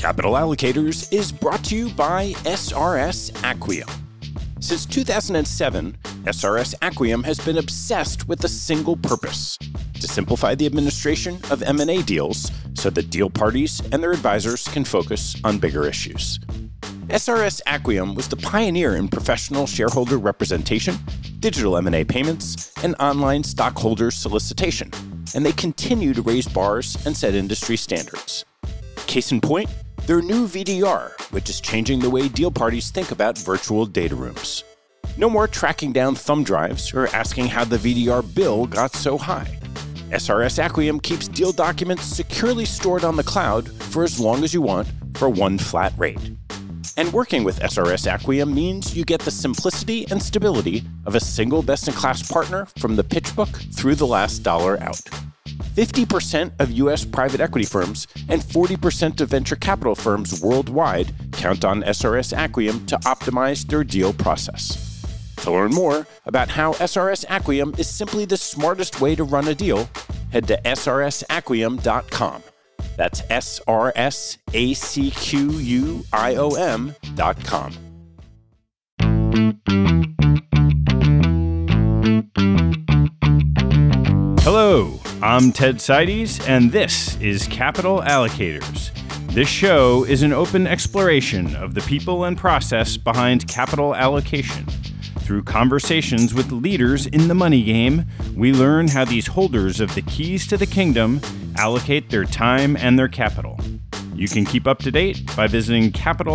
Capital Allocators is brought to you by SRS Acquiom. Since 2007, SRS Acquiom has been obsessed with a single purpose: to simplify the administration of M&A deals so that deal parties and their advisors can focus on bigger issues. SRS Acquiom was the pioneer in professional shareholder representation, digital M&A payments, and online stockholder solicitation, and they continue to raise bars and set industry standards. Case in point, their new VDR, which is changing the way deal parties think about virtual data rooms. No more tracking down thumb drives or asking how the VDR bill got so high. SRS Acquiom keeps deal documents securely stored on the cloud for as long as you want for one flat rate. And working with SRS Acquiom means you get the simplicity and stability of a single best-in-class partner from the pitch book through the last dollar out. 50% of U.S. private equity firms and 40% of venture capital firms worldwide count on SRS Acquiom to optimize their deal process. To learn more about how SRS Acquiom is simply the smartest way to run a deal, head to srsacquiom.com. That's srsacquiom.com. Hello, I'm Ted Seides, and this is Capital Allocators. This show is an open exploration of the people and process behind capital allocation. Through conversations with leaders in the money game, we learn how these holders of the keys to the kingdom allocate their time and their capital. You can keep up to date by visiting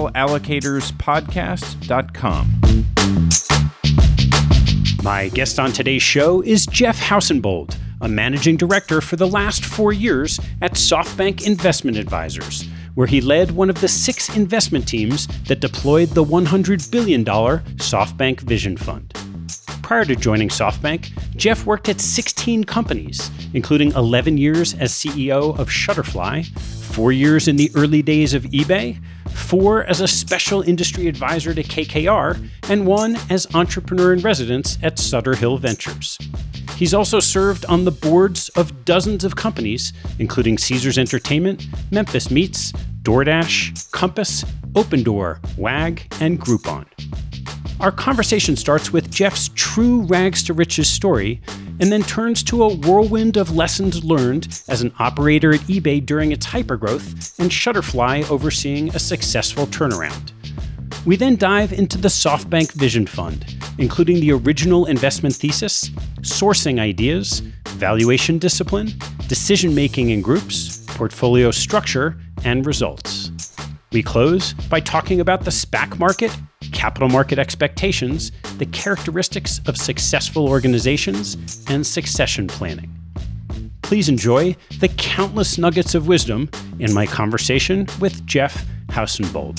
capitalallocatorspodcast.com. My guest on today's show is Jeff Hausenbold, a managing director for the last 4 years at SoftBank Investment Advisors, where he led one of the 6 investment teams that deployed the $100 billion SoftBank Vision Fund. Prior to joining SoftBank, Jeff worked at 16 companies, including 11 years as CEO of Shutterfly, 4 years in the early days of eBay, 4 as a special industry advisor to KKR, and 1 as entrepreneur in residence at Sutter Hill Ventures. He's also served on the boards of dozens of companies, including Caesars Entertainment, Memphis Meats, DoorDash, Compass, Opendoor, Wag, and Groupon. Our conversation starts with Jeff's true rags to riches story, and then turns to a whirlwind of lessons learned as an operator at eBay during its hypergrowth and Shutterfly overseeing a successful turnaround. We then dive into the SoftBank Vision Fund, including the original investment thesis, sourcing ideas, valuation discipline, decision-making in groups, portfolio structure, and results. We close by talking about the SPAC market, capital market expectations, the characteristics of successful organizations, and succession planning. Please enjoy the countless nuggets of wisdom in my conversation with Jeff Hausenbold.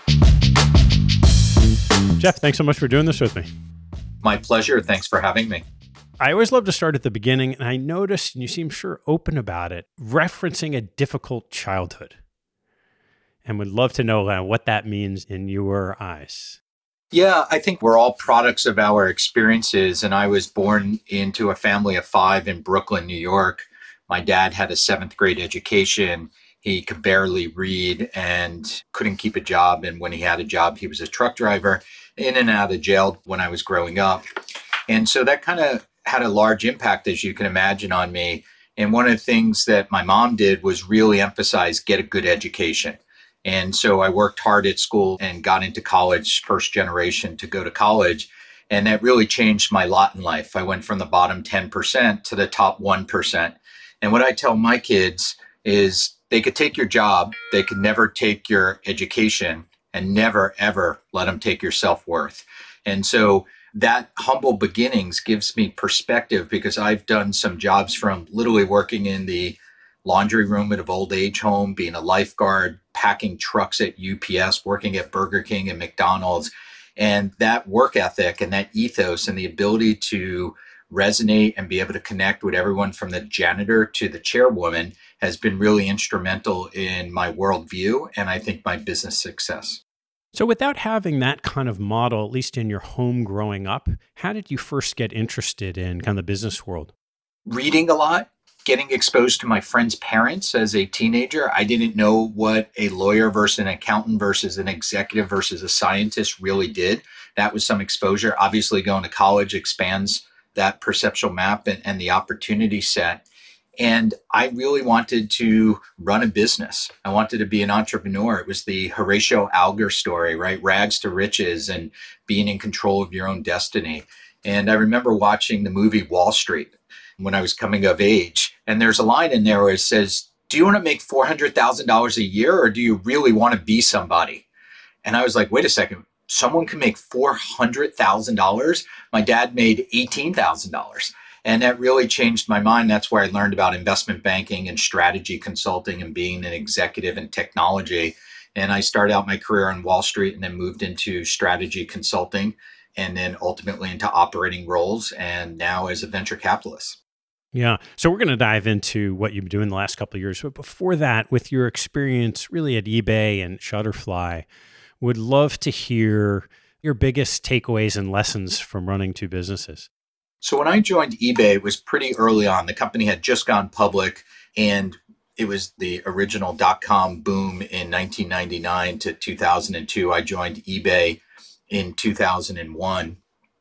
Jeff, thanks so much for doing this with me. My pleasure. Thanks for having me. I always love to start at the beginning, and I noticed, and you seem sure open about it, referencing a difficult childhood. And would love to know what that means in your eyes. Yeah, I think we're all products of our experiences. And I was born into a family of 5 in Brooklyn, New York. My dad had a 7th grade education. He could barely read and couldn't keep a job. And when he had a job, he was a truck driver, in and out of jail when I was growing up. And so that kind of had a large impact, as you can imagine, on me. And one of the things that my mom did was really emphasize get a good education. And so I worked hard at school and got into college, first generation to go to college. And that really changed my lot in life. I went from the bottom 10% to the top 1%. And what I tell my kids is they could take your job, they could never take your education, and never, ever let them take your self-worth. And so that humble beginnings gives me perspective, because I've done some jobs from literally working in the laundry room at an old age home, being a lifeguard, packing trucks at UPS, working at Burger King and McDonald's. And that work ethic and that ethos and the ability to resonate and be able to connect with everyone from the janitor to the chairwoman has been really instrumental in my worldview and I think my business success. So without having that kind of model, at least in your home growing up, how did you first get interested in kind of the business world? Reading a lot. getting exposed to my friends' parents as a teenager. I didn't know what a lawyer versus an accountant versus an executive versus a scientist really did. That was some exposure. Obviously, going to college expands that perceptual map and the opportunity set. And I really wanted to run a business. I wanted to be an entrepreneur. It was the Horatio Alger story, right? Rags to riches and being in control of your own destiny. And I remember watching the movie Wall Street when I was coming of age. And there's a line in there where it says, do you want to make $400,000 a year or do you really want to be somebody? And I was like, wait a second, someone can make $400,000? My dad made $18,000. And that really changed my mind. That's where I learned about investment banking and strategy consulting and being an executive in technology. And I started out my career on Wall Street and then moved into strategy consulting and then ultimately into operating roles and now as a venture capitalist. Yeah. So we're going to dive into what you've been doing the last couple of years. But before that, with your experience really at eBay and Shutterfly, would love to hear your biggest takeaways and lessons from running two businesses. So when I joined eBay, it was pretty early on. The company had just gone public and it was the original dot-com boom in 1999 to 2002. I joined eBay in 2001.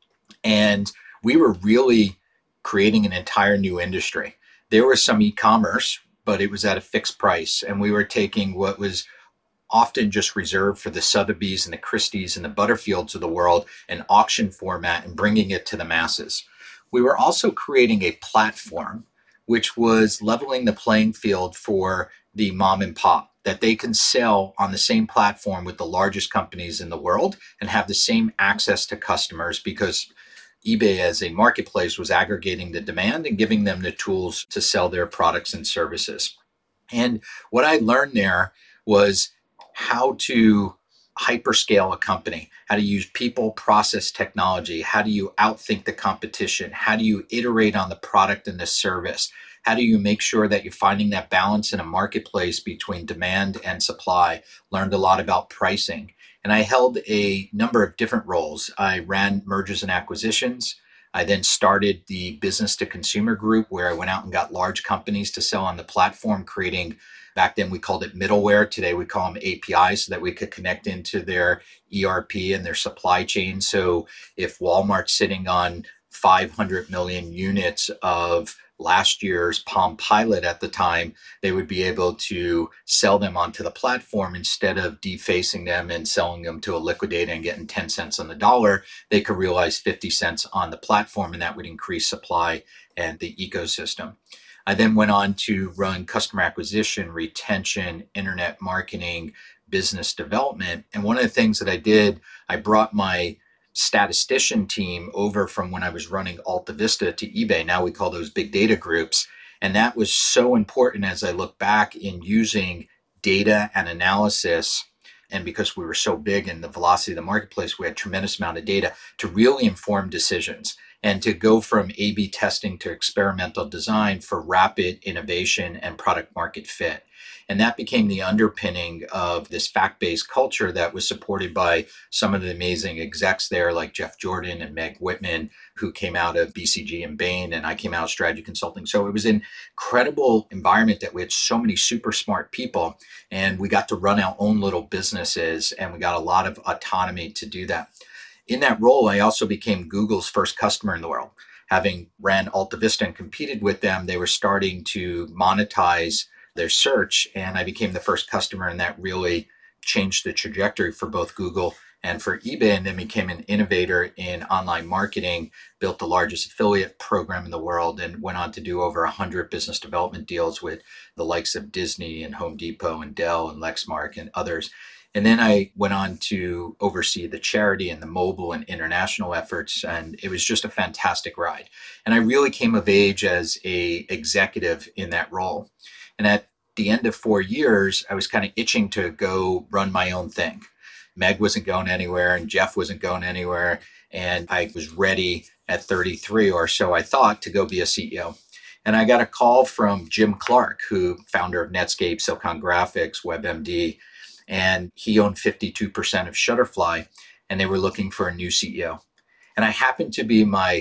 And we were really creating an entire new industry. There was some e-commerce, but it was at a fixed price. And we were taking what was often just reserved for the Sotheby's and the Christie's and the Butterfields of the world, an auction format, and bringing it to the masses. We were also creating a platform which was leveling the playing field for the mom and pop, that they can sell on the same platform with the largest companies in the world and have the same access to customers because eBay as a marketplace was aggregating the demand and giving them the tools to sell their products and services. And what I learned there was how to hyperscale a company, how to use people, process, technology. How do you outthink the competition? How do you iterate on the product and the service? How do you make sure that you're finding that balance in a marketplace between demand and supply? Learned a lot about pricing. And I held a number of different roles. I ran mergers and acquisitions. I then started the business to consumer group where I went out and got large companies to sell on the platform, creating, back then we called it middleware. Today we call them APIs so that we could connect into their ERP and their supply chain. So if Walmart's sitting on 500 million units of last year's Palm Pilot at the time, they would be able to sell them onto the platform instead of defacing them and selling them to a liquidator and getting 10 cents on the dollar. They could realize 50 cents on the platform, and that would increase supply and the ecosystem. I then went on to run customer acquisition, retention, internet marketing, business development. And one of the things that I did, I brought my statistician team over from when I was running AltaVista to eBay. Now we call those big data groups. And that was so important as I look back in using data and analysis. And because we were so big in the velocity of the marketplace, we had a tremendous amount of data to really inform decisions and to go from A/B testing to experimental design for rapid innovation and product market fit. And that became the underpinning of this fact-based culture that was supported by some of the amazing execs there, like Jeff Jordan and Meg Whitman, who came out of BCG and Bain, and I came out of strategy consulting. So it was an incredible environment that we had so many super smart people, and we got to run our own little businesses, and we got a lot of autonomy to do that. In that role, I also became Google's first customer in the world. Having ran AltaVista and competed with them, they were starting to monetize their search, and I became the first customer, and that really changed the trajectory for both Google and for eBay, and then became an innovator in online marketing, built the largest affiliate program in the world, and went on to do over 100 business development deals with the likes of Disney and Home Depot and Dell and Lexmark and others. And then I went on to oversee the charity and the mobile and international efforts, and it was just a fantastic ride. And I really came of age as an executive in that role. And at the end of 4 years, I was kind of itching to go run my own thing. Meg wasn't going anywhere and Jeff wasn't going anywhere. And I was ready at 33 or so, I thought, to go be a CEO. And I got a call from Jim Clark, who founder of Netscape, Silicon Graphics, WebMD, and he owned 52% of Shutterfly, and they were looking for a new CEO. And I happened to be my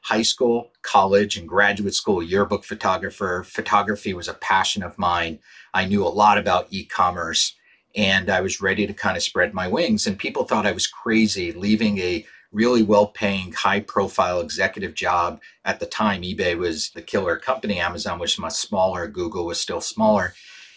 high school, college, and graduate school yearbook photographer. Photography was a passion of mine. I knew a lot about e-commerce, and I was ready to kind of spread my wings. And people thought I was crazy leaving a really well-paying, high-profile executive job. At the time, eBay was the killer company. Amazon was much smaller. Google was still smaller.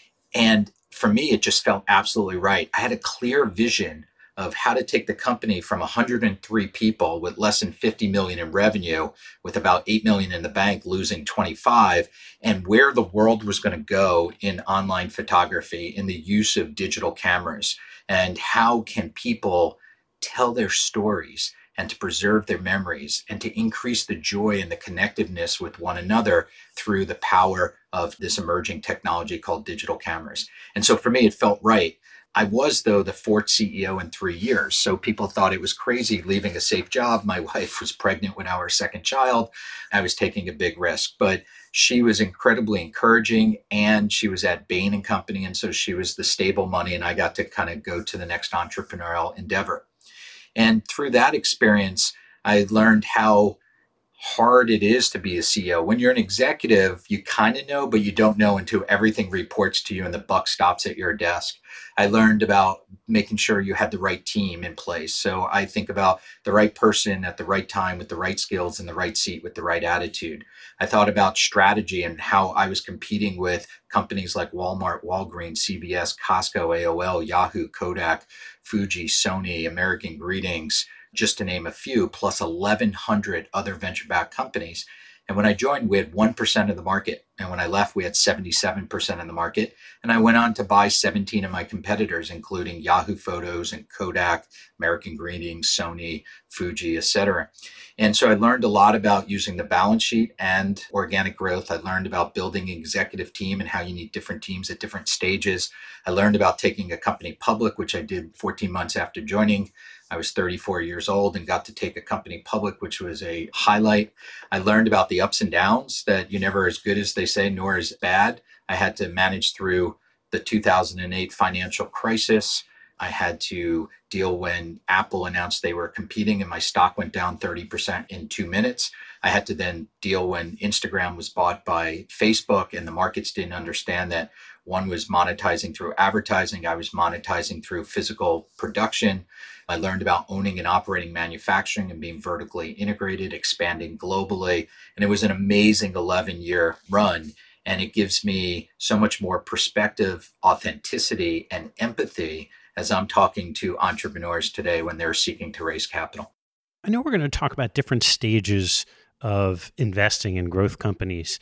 And for me, it just felt absolutely right. I had a clear vision of how to take the company from 103 people with less than 50 million in revenue, with about 8 million in the bank, losing 25, and where the world was going to go in online photography, in the use of digital cameras, and how can people tell their stories and to preserve their memories and to increase the joy and the connectiveness with one another through the power of this emerging technology called digital cameras. And so for me, it felt right. I was, though, the fourth CEO in 3 years. So people thought it was crazy leaving a safe job. My wife was pregnant with our second child. I was taking a big risk, but she was incredibly encouraging, and she was at Bain and Company. And so she was the stable money, and I got to kind of go to the next entrepreneurial endeavor. And through that experience, I learned how hard it is to be a CEO. When you're an executive, you kind of know, but you don't know until everything reports to you and the buck stops at your desk. I learned about making sure you had the right team in place. So I think about the right person at the right time with the right skills in the right seat with the right attitude. I thought about strategy and how I was competing with companies like Walmart, Walgreens, CVS, Costco, AOL, Yahoo, Kodak, Fuji, Sony, American Greetings, just to name a few, plus 1,100 other venture-backed companies. And when I joined, we had 1% of the market. And when I left, we had 77% of the market. And I went on to buy 17 of my competitors, including Yahoo Photos and Kodak, American Greetings, Sony, Fuji, etc. And so I learned a lot about using the balance sheet and organic growth. I learned about building an executive team and how you need different teams at different stages. I learned about taking a company public, which I did 14 months after joining. I was 34 years old and got to take a company public, which was a highlight. I learned about the ups and downs, that you're never as good as they say, nor as bad. I had to manage through the 2008 financial crisis. I had to deal when Apple announced they were competing and my stock went down 30% in 2 minutes. I had to then deal when Instagram was bought by Facebook and the markets didn't understand that one was monetizing through advertising. I was monetizing through physical production. I learned about owning and operating manufacturing and being vertically integrated, expanding globally. And it was an amazing 11-year run. And it gives me so much more perspective, authenticity, and empathy as I'm talking to entrepreneurs today when they're seeking to raise capital. I know we're going to talk about different stages of investing in growth companies.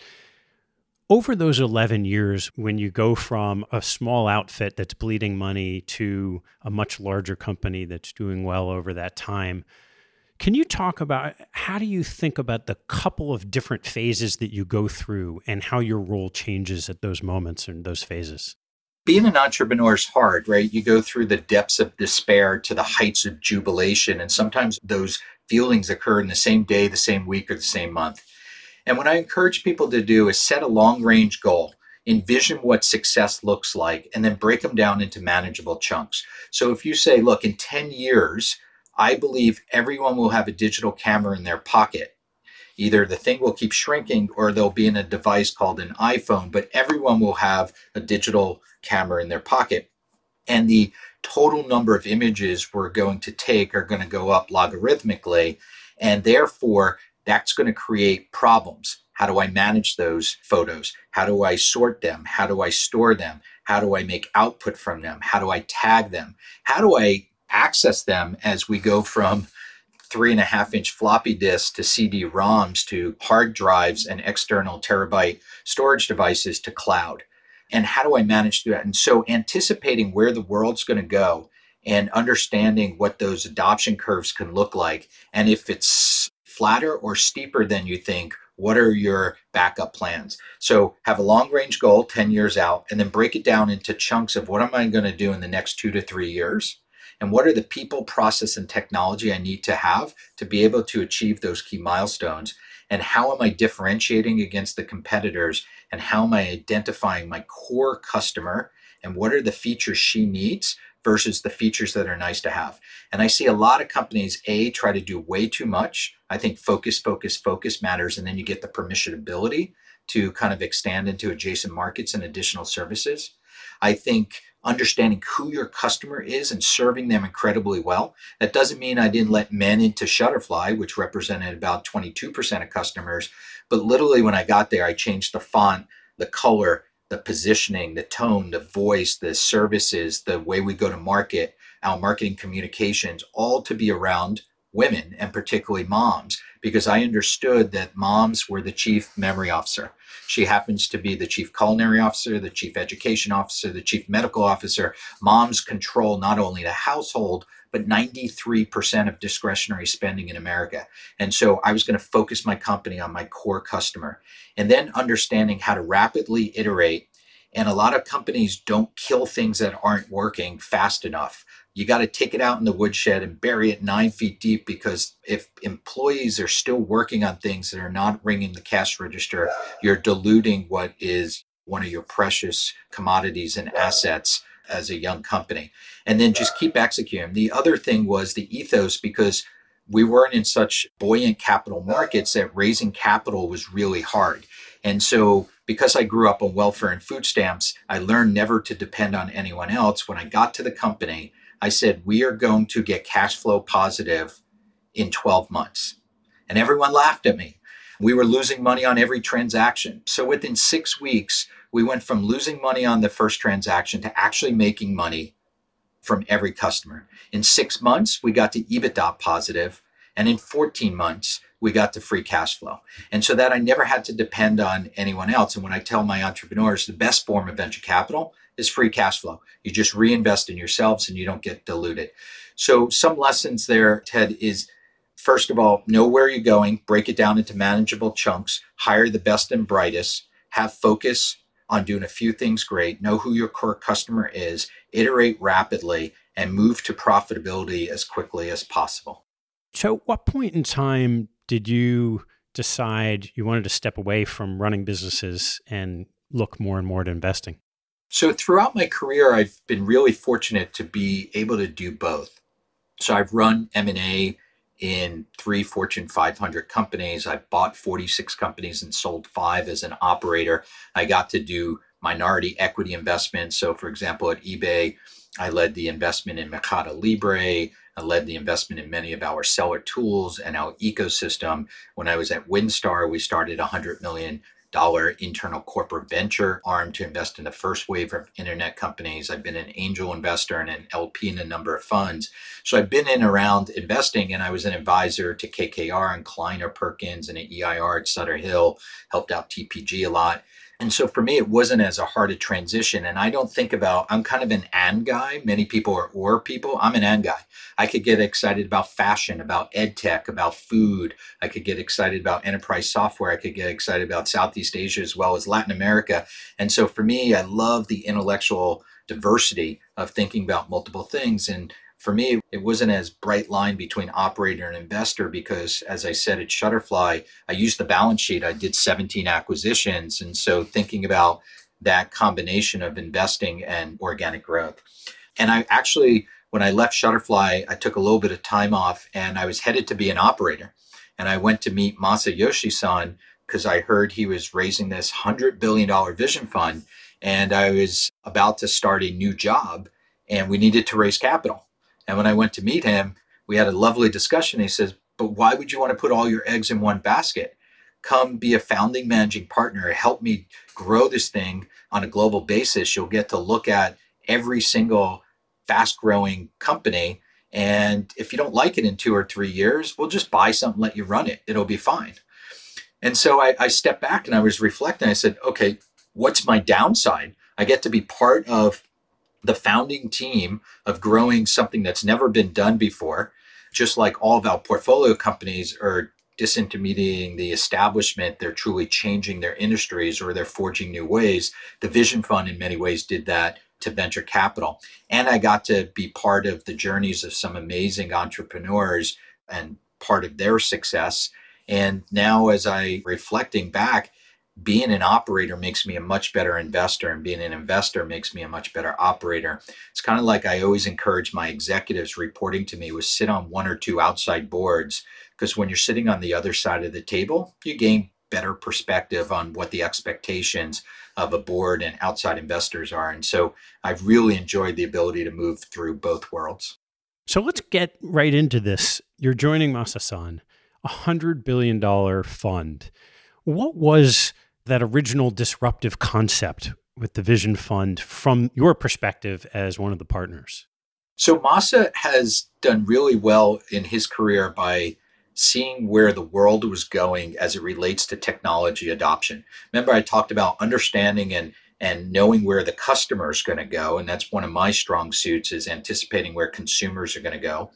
Over those 11 years, when you go from a small outfit that's bleeding money to a much larger company that's doing well over that time, can you talk about how do you think about the couple of different phases that you go through and how your role changes at those moments and those phases? Being an entrepreneur is hard, right? You go through the depths of despair to the heights of jubilation. And sometimes those feelings occur in the same day, the same week, or the same month. And what I encourage people to do is set a long-range goal, envision what success looks like, and then break them down into manageable chunks. So if you say, look, in 10 years, I believe everyone will have a digital camera in their pocket. Either the thing will keep shrinking or they'll be in a device called an iPhone, but everyone will have a digital camera in their pocket. And the total number of images we're going to take are going to go up logarithmically. And therefore, that's going to create problems. How do I manage those photos? How do I sort them? How do I store them? How do I make output from them? How do I tag them? How do I access them as we go from 3.5-inch floppy disks to CD-ROMs to hard drives and external terabyte storage devices to cloud? And how do I manage that? And so anticipating where the world's going to go and understanding what those adoption curves can look like. And if it's flatter or steeper than you think, what are your backup plans? So have a long range goal 10 years out, and then break it down into chunks of what am I going to do in the next 2 to 3 years? And what are the people, process, and technology I need to have to be able to achieve those key milestones? And how am I differentiating against the competitors? And how am I identifying my core customer? And what are the features she needs versus the features that are nice to have. And I see a lot of companies, try to do way too much. I think focus matters. And then you get the permissionability to kind of extend into adjacent markets and additional services. I think understanding who your customer is and serving them incredibly well. That doesn't mean I didn't let men into Shutterfly, which represented about 22% of customers. But literally when I got there, I changed the font, the color, the positioning, the tone, the voice, the services, the way we go to market, our marketing communications, all to be around women and particularly moms, because I understood that moms were the chief memory officer. She happens to be the chief culinary officer, the chief education officer, the chief medical officer. Moms control not only the household, but 93% of discretionary spending in America. And so I was going to focus my company on my core customer and then understanding how to rapidly iterate. And a lot of companies don't kill things that aren't working fast enough. You got to take it out in the woodshed and bury it 9 feet deep, because if employees are still working on things that are not ringing the cash register, you're diluting what is one of your precious commodities and assets as a young company. And then just keep executing. The other thing was the ethos, because we weren't in such buoyant capital markets that raising capital was really hard. And so because I grew up on welfare and food stamps, I learned never to depend on anyone else. When I got to the company, I said, we are going to get cash flow positive in 12 months. And everyone laughed at me. We were losing money on every transaction. So within 6 weeks, we went from losing money on the first transaction to actually making money from every customer. In 6 months, we got to EBITDA positive. And in 14 months, we got to free cash flow. And so that I never had to depend on anyone else. And when I tell my entrepreneurs, the best form of venture capital is free cash flow. You just reinvest in yourselves and you don't get diluted. So some lessons there, Ted, is first of all, know where you're going, break it down into manageable chunks, hire the best and brightest, have focus on doing a few things great, know who your core customer is, iterate rapidly, and move to profitability as quickly as possible. So what point in time did you decide you wanted to step away from running businesses and look more and more at investing? So throughout my career, I've been really fortunate to be able to do both. So I've run M&A in 3 Fortune 500 companies. I've bought 46 companies and sold 5 as an operator. I got to do minority equity investments. So for example, at eBay, I led the investment in Mercado Libre. I led the investment in many of our seller tools and our ecosystem. When I was at WinStar, we started $100 million internal corporate venture arm to invest in the first wave of internet companies. I've been an angel investor and an LP in a number of funds. So I've been in around investing, and I was an advisor to KKR and Kleiner Perkins and an EIR at Sutter Hill, helped out TPG a lot. And so for me, it wasn't as a hard a transition. And I don't think about, I'm kind of an and guy. Many people are or people. I'm an and guy. I could get excited about fashion, about ed tech, about food. I could get excited about enterprise software. I could get excited about Southeast Asia as well as Latin America. And so for me, I love the intellectual diversity of thinking about multiple things. And for me, it wasn't as bright line between operator and investor because, as I said at Shutterfly, I used the balance sheet. I did 17 acquisitions. And so thinking about that combination of investing and organic growth. And I actually, when I left Shutterfly, I took a little bit of time off and I was headed to be an operator. And I went to meet Masayoshi-san because I heard he was raising this $100 billion vision fund. And I was about to start a new job and we needed to raise capital. And when I went to meet him, we had a lovely discussion. He says, but why would you want to put all your eggs in one basket? Come be a founding managing partner. Help me grow this thing on a global basis. You'll get to look at every single fast growing company. And if you don't like it in 2 or 3 years, we'll just buy something, let you run it. It'll be fine. And so I stepped back and I was reflecting. I said, okay, what's my downside? I get to be part of the founding team of growing something that's never been done before. Just like all of our portfolio companies are disintermediating the establishment, they're truly changing their industries or they're forging new ways. The Vision Fund in many ways did that to venture capital. And I got to be part of the journeys of some amazing entrepreneurs and part of their success. And now as I reflecting back, being an operator makes me a much better investor, and being an investor makes me a much better operator. It's kind of like I always encourage my executives reporting to me was sit on one or two outside boards, because when you're sitting on the other side of the table, you gain better perspective on what the expectations of a board and outside investors are. And so I've really enjoyed the ability to move through both worlds. So let's get right into this. You're joining Masa-san, $100 billion fund. What was that original disruptive concept with the Vision Fund from your perspective as one of the partners? So Masa has done really well in his career by seeing where the world was going as it relates to technology adoption. Remember, I talked about understanding and knowing where the customer is going to go. And that's one of my strong suits, is anticipating where consumers are going to go.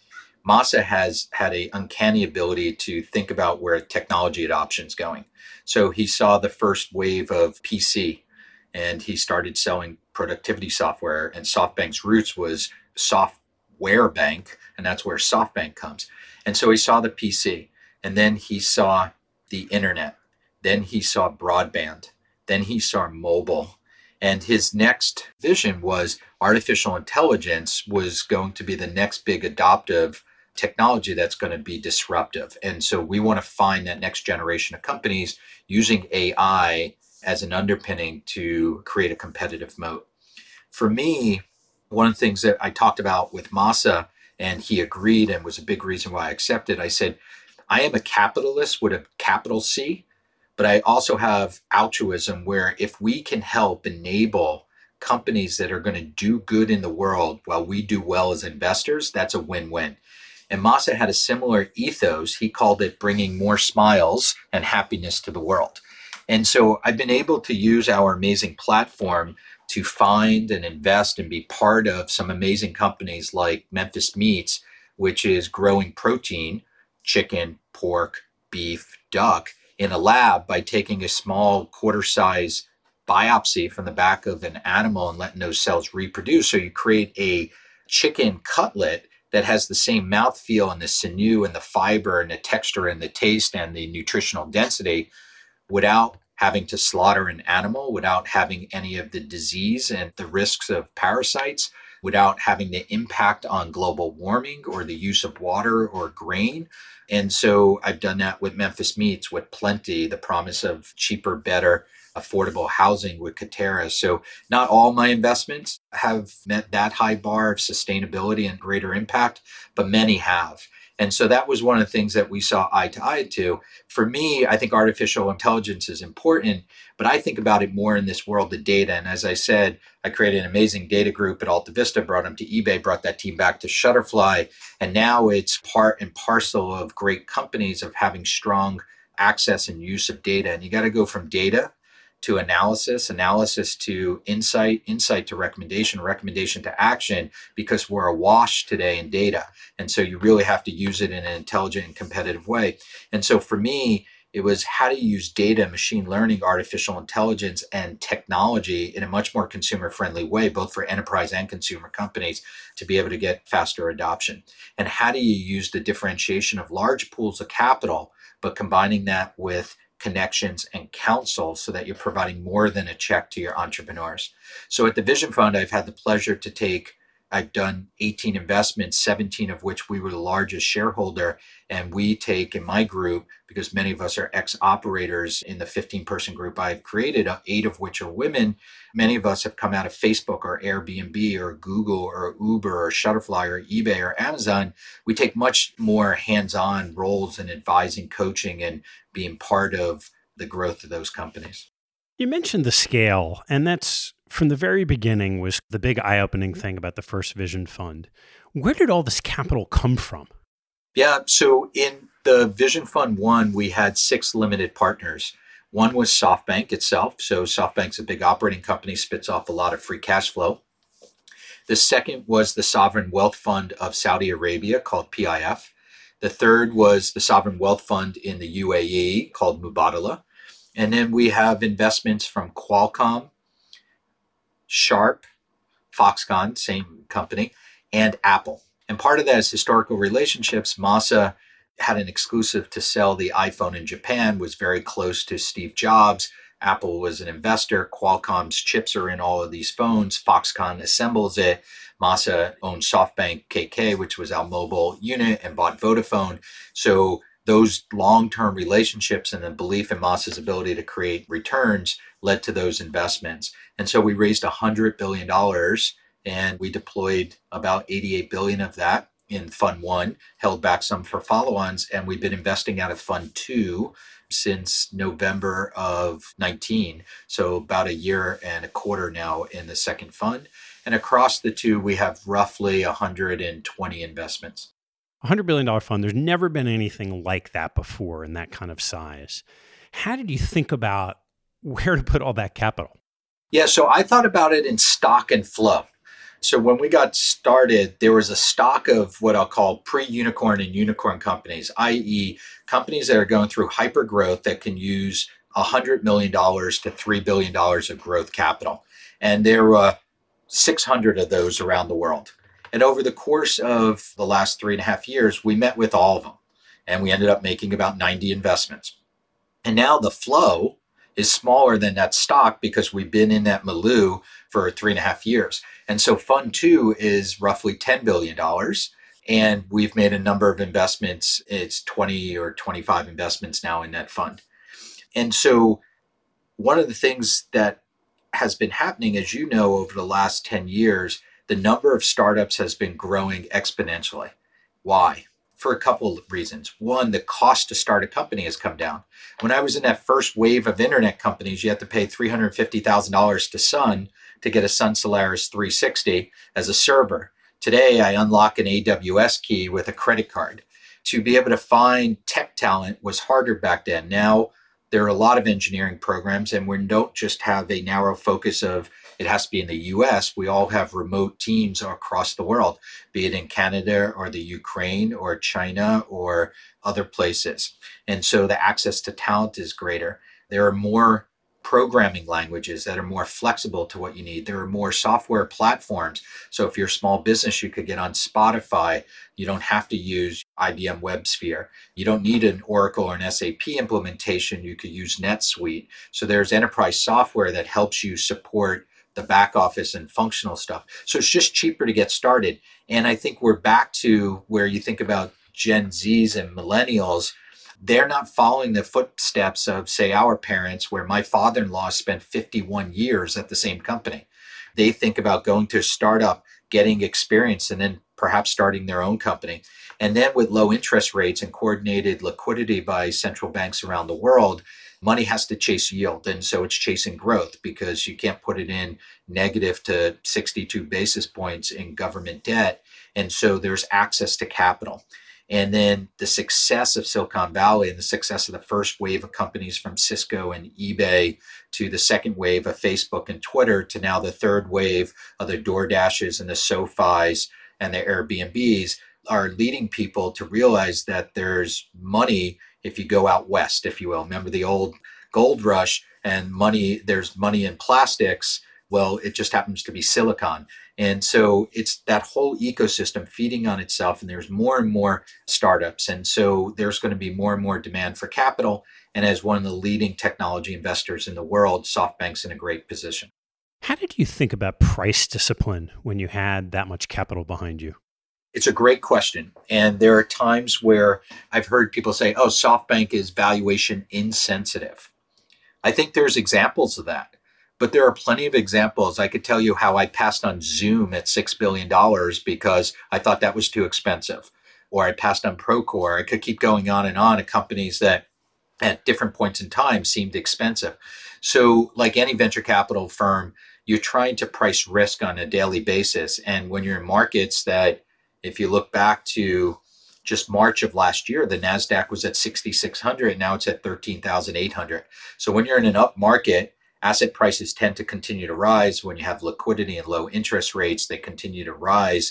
Masa has had an uncanny ability to think about where technology adoption is going. So he saw the first wave of PC, and he started selling productivity software, and SoftBank's roots was software bank, and that's where SoftBank comes. And so he saw the PC, and then he saw the internet, then he saw broadband, then he saw mobile. And his next vision was artificial intelligence was going to be the next big adoptive technology that's going to be disruptive. And so we want to find that next generation of companies using AI as an underpinning to create a competitive moat. For me, one of the things that I talked about with Masa, and he agreed and was a big reason why I accepted, I said, I am a capitalist with a capital C, but I also have altruism, where if we can help enable companies that are going to do good in the world while we do well as investors, that's a win-win. And Masa had a similar ethos. He called it bringing more smiles and happiness to the world. And so I've been able to use our amazing platform to find and invest and be part of some amazing companies like Memphis Meats, which is growing protein, chicken, pork, beef, duck, in a lab by taking a small quarter-size biopsy from the back of an animal and letting those cells reproduce. So you create a chicken cutlet that has the same mouthfeel and the sinew and the fiber and the texture and the taste and the nutritional density without having to slaughter an animal, without having any of the disease and the risks of parasites, without having the impact on global warming or the use of water or grain. And so I've done that with Memphis Meats, with Plenty, the promise of cheaper, better, affordable housing with Katerra. So not all my investments have met that high bar of sustainability and greater impact, but many have. And so that was one of the things that we saw eye to eye to. For me, I think artificial intelligence is important, but I think about it more in this world of data. And as I said, I created an amazing data group at AltaVista, brought them to eBay, brought that team back to Shutterfly. And now it's part and parcel of great companies of having strong access and use of data. And you got to go from data to analysis, analysis to insight, insight to recommendation, recommendation to action, because we're awash today in data. And so you really have to use it in an intelligent and competitive way. And so for me, it was how to use data, machine learning, artificial intelligence, and technology in a much more consumer-friendly way, both for enterprise and consumer companies, to be able to get faster adoption. And how do you use the differentiation of large pools of capital, but combining that with connections and counsel so that you're providing more than a check to your entrepreneurs. So at the Vision Fund, I've had the pleasure to I've done 18 investments, 17 of which we were the largest shareholder. And we take in my group, because many of us are ex-operators in the 15-person group I've created, 8 of which are women. Many of us have come out of Facebook or Airbnb or Google or Uber or Shutterfly or eBay or Amazon. We take much more hands-on roles in advising, coaching, and being part of the growth of those companies. You mentioned the scale, and that's from the very beginning was the big eye-opening thing about the first Vision Fund. Where did all this capital come from? Yeah, so in the Vision Fund 1, we had 6 limited partners. One was SoftBank itself. So SoftBank's a big operating company, spits off a lot of free cash flow. The second was the Sovereign Wealth Fund of Saudi Arabia, called PIF. The third was the Sovereign Wealth Fund in the UAE, called Mubadala. And then we have investments from Qualcomm, Sharp, Foxconn, same company, and Apple. And part of that is historical relationships. Masa had an exclusive to sell the iPhone in Japan, was very close to Steve Jobs. Apple was an investor. Qualcomm's chips are in all of these phones. Foxconn assembles it. Masa owned SoftBank KK, which was our mobile unit, and bought Vodafone. So those long-term relationships and the belief in Masa's ability to create returns led to those investments. And so we raised $100 billion and we deployed about 88 billion of that in Fund 1, held back some for follow-ons, and we've been investing out of Fund 2 since November of 19. So about a year and a quarter now in the second fund. And across the two, we have roughly 120 investments. $100 billion fund, there's never been anything like that before in that kind of size. How did you think about where to put all that capital? Yeah, so I thought about it in stock and flow. So when we got started, there was a stock of what I'll call pre-unicorn and unicorn companies, i.e. companies that are going through hyper growth that can use $100 million to $3 billion of growth capital. And there were 600 of those around the world. And over the course of the last 3.5 years, we met with all of them. And we ended up making about 90 investments. And now the flow is smaller than that stock because we've been in that milieu for 3.5 years. And so Fund 2 is roughly $10 billion. And we've made a number of investments. It's 20 or 25 investments now in that fund. And so one of the things that has been happening, as you know, over the last 10 years, the number of startups has been growing exponentially. Why? For a couple of reasons. One, the cost to start a company has come down. When I was in that first wave of internet companies, you had to pay $350,000 to Sun to get a Sun Solaris 360 as a server. Today, I unlock an AWS key with a credit card. To be able to find tech talent was harder back then. Now, there are a lot of engineering programs, and we don't just have a narrow focus of it has to be in the US. We all have remote teams across the world, be it in Canada or the Ukraine or China or other places. And so the access to talent is greater. There are more programming languages that are more flexible to what you need. There are more software platforms. So if you're a small business, you could get on Spotify. You don't have to use IBM WebSphere. You don't need an Oracle or an SAP implementation. You could use NetSuite. So there's enterprise software that helps you support the back office and functional stuff. So it's just cheaper to get started. And I think we're back to where you think about Gen Zs and millennials. They're not following the footsteps of, say, our parents, where my father-in-law spent 51 years at the same company. They think about going to a startup, getting experience, and then perhaps starting their own company. And then with low interest rates and coordinated liquidity by central banks around the world, money has to chase yield. And so it's chasing growth because you can't put it in negative to 62 basis points in government debt. And so there's access to capital. And then the success of Silicon Valley and the success of the first wave of companies from Cisco and eBay to the second wave of Facebook and Twitter to now the third wave of the DoorDashes and the SoFis and the Airbnbs are leading people to realize that there's money if you go out west, if you will. Remember the old gold rush and money, there's money in plastics. Well, it just happens to be silicon. And so it's that whole ecosystem feeding on itself, and there's more and more startups. And so there's going to be more and more demand for capital. And as one of the leading technology investors in the world, SoftBank's in a great position. How did you think about price discipline when you had that much capital behind you? It's a great question. And there are times where I've heard people say, oh, SoftBank is valuation insensitive. I think there's examples of that. But there are plenty of examples. I could tell you how I passed on Zoom at $6 billion because I thought that was too expensive. Or I passed on Procore. I could keep going on of companies that at different points in time seemed expensive. So like any venture capital firm, you're trying to price risk on a daily basis. And when you're in markets that, if you look back to just March of last year, the NASDAQ was at 6,600. Now it's at 13,800. So when you're in an up market, asset prices tend to continue to rise. When you have liquidity and low interest rates, they continue to rise.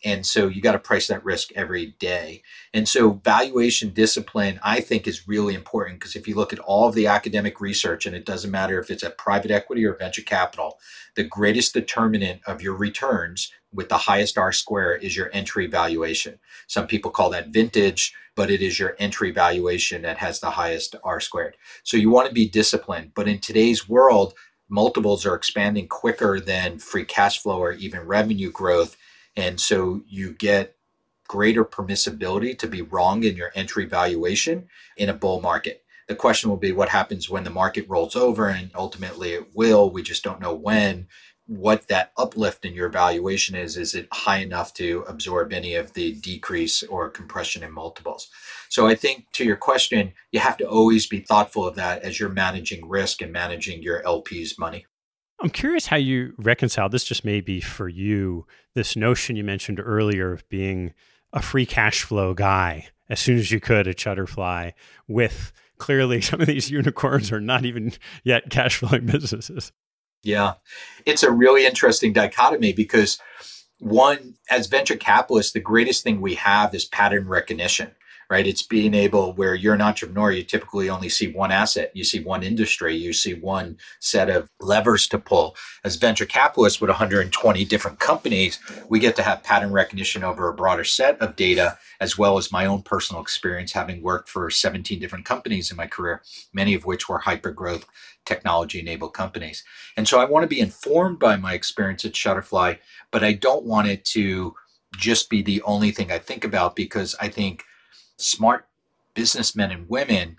And so you got to price that risk every day. And so valuation discipline, I think, is really important because if you look at all of the academic research, and it doesn't matter if it's at private equity or venture capital, the greatest determinant of your returns with the highest R square is your entry valuation. Some people call that vintage, but it is your entry valuation that has the highest R squared. So you want to be disciplined. But in today's world, multiples are expanding quicker than free cash flow or even revenue growth. And so you get greater permissibility to be wrong in your entry valuation in a bull market. The question will be what happens when the market rolls over, and ultimately it will. We just don't know when. What that uplift in your valuation is it high enough to absorb any of the decrease or compression in multiples? So I think to your question, you have to always be thoughtful of that as you're managing risk and managing your LP's money. I'm curious how you reconcile this, just maybe for you, this notion you mentioned earlier of being a free cash flow guy as soon as you could at Shutterfly, with clearly some of these unicorns are not even yet cash flowing businesses. Yeah, it's a really interesting dichotomy because one, as venture capitalists, the greatest thing we have is pattern recognition, right? It's being able, where you're an entrepreneur, you typically only see one asset, you see one industry, you see one set of levers to pull. As venture capitalists with 120 different companies, we get to have pattern recognition over a broader set of data, as well as my own personal experience, having worked for 17 different companies in my career, many of which were hyper-growth technology-enabled companies. And so I want to be informed by my experience at Shutterfly, but I don't want it to just be the only thing I think about, because I think smart businessmen and women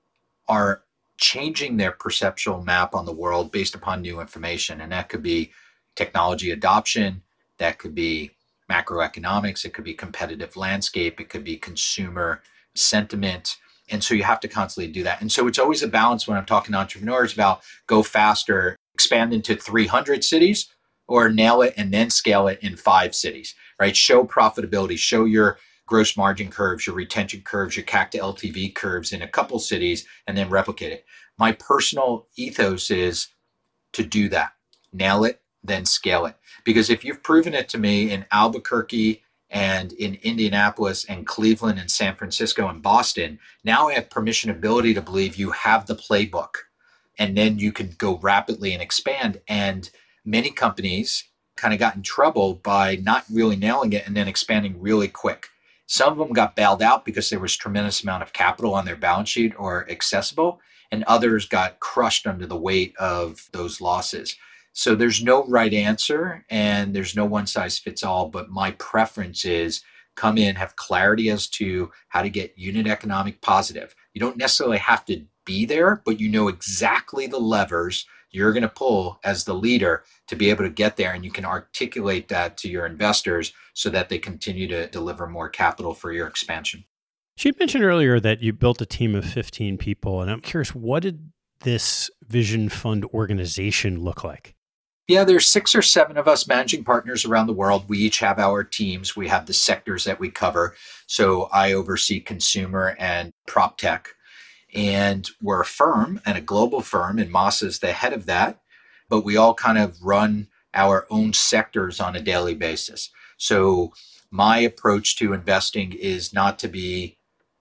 are changing their perceptual map on the world based upon new information. And that could be technology adoption, that could be macroeconomics, it could be competitive landscape, it could be consumer sentiment. And so you have to constantly do that. And so it's always a balance when I'm talking to entrepreneurs about go faster, expand into 300 cities, or nail it and then scale it in 5 cities, right? Show profitability, show your gross margin curves, your retention curves, your CAC to LTV curves in a couple cities, and then replicate it. My personal ethos is to do that. Nail it, then scale it. Because if you've proven it to me in Albuquerque and in Indianapolis and Cleveland and San Francisco and Boston, now I have permissionability to believe you have the playbook. And then you can go rapidly and expand. And many companies kind of got in trouble by not really nailing it and then expanding really quick. Some of them got bailed out because there was tremendous amount of capital on their balance sheet or accessible, and others got crushed under the weight of those losses. So there's no right answer and there's no one size fits all, but my preference is come in, have clarity as to how to get unit economic positive. You don't necessarily have to be there, but you know exactly the levers you're going to pull as the leader to be able to get there. And you can articulate that to your investors so that they continue to deliver more capital for your expansion. You mentioned earlier that you built a team of 15 people. And I'm curious, what did this Vision Fund organization look like? Yeah, there's 6 or 7 of us managing partners around the world. We each have our teams. We have the sectors that we cover. So I oversee consumer and prop tech. And we're a firm and a global firm, and Moss is the head of that. But we all kind of run our own sectors on a daily basis. So my approach to investing is not to be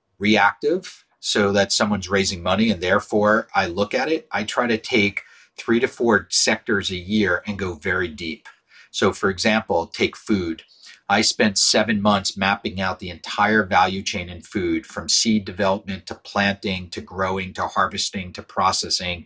reactive so that someone's raising money and therefore I look at it. I try to take 3 to 4 sectors a year and go very deep. So for example, take food. I spent 7 months mapping out the entire value chain in food, from seed development to planting to growing to harvesting to processing,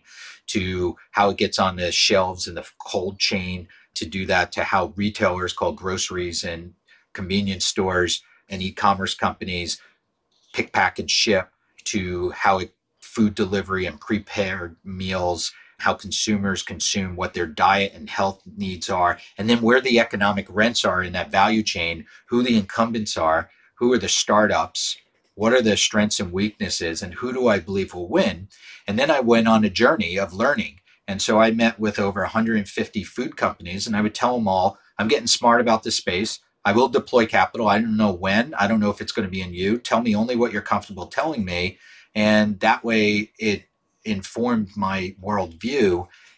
to how it gets on the shelves in the cold chain, to do that to how retailers called groceries and convenience stores and e-commerce companies pick, pack, and ship, to how food delivery and prepared meals, how consumers consume, what their diet and health needs are, and then where the economic rents are in that value chain, who the incumbents are, who are the startups, what are the strengths and weaknesses, and who do I believe will win? And then I went on a journey of learning. And so I met with over 150 food companies, and I would tell them all, I'm getting smart about this space. I will deploy capital. I don't know when. I don't know if it's going to be in you. Tell me only what you're comfortable telling me. And that way it informed my worldview.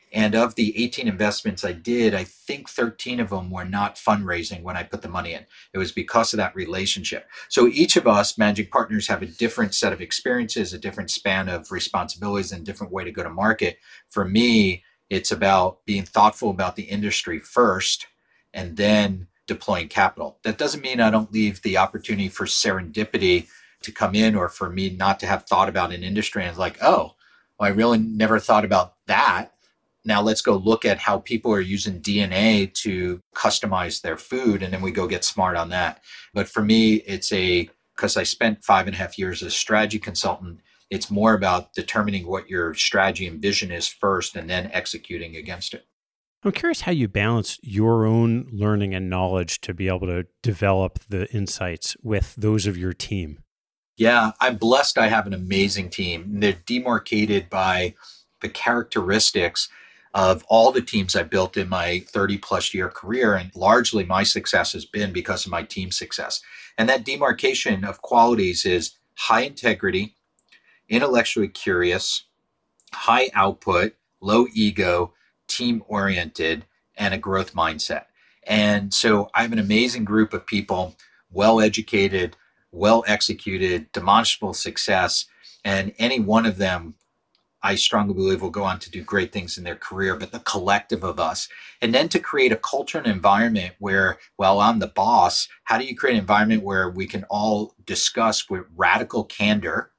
And of the 18 investments I did, I think 13 of them were not fundraising when I put the money in. It was because of that relationship. So each of us managing partners have a different set of experiences, a different span of responsibilities, and a different way to go to market. For me, it's about being thoughtful about the industry first and then deploying capital. That doesn't mean I don't leave the opportunity for serendipity to come in, or for me not to have thought about an industry and it's like, oh, well, I really never thought about that. Now let's go look at how people are using DNA to customize their food, and then we go get smart on that. But for me, because I spent 5.5 years as a strategy consultant, it's more about determining what your strategy and vision is first and then executing against it. I'm curious how you balance your own learning and knowledge to be able to develop the insights with those of your team. Yeah, I'm blessed. I have an amazing team. They're demarcated by the characteristics of all the teams I built in my 30 plus year career. And largely my success has been because of my team success. And that demarcation of qualities is high integrity, intellectually curious, high output, low ego, team oriented, and a growth mindset. And so I have an amazing group of people, well educated, well executed, demonstrable success. And any one of them, I strongly believe, will go on to do great things in their career, but the collective of us. And then to create a culture and environment where, well, I'm the boss, how do you create an environment where we can all discuss with radical candor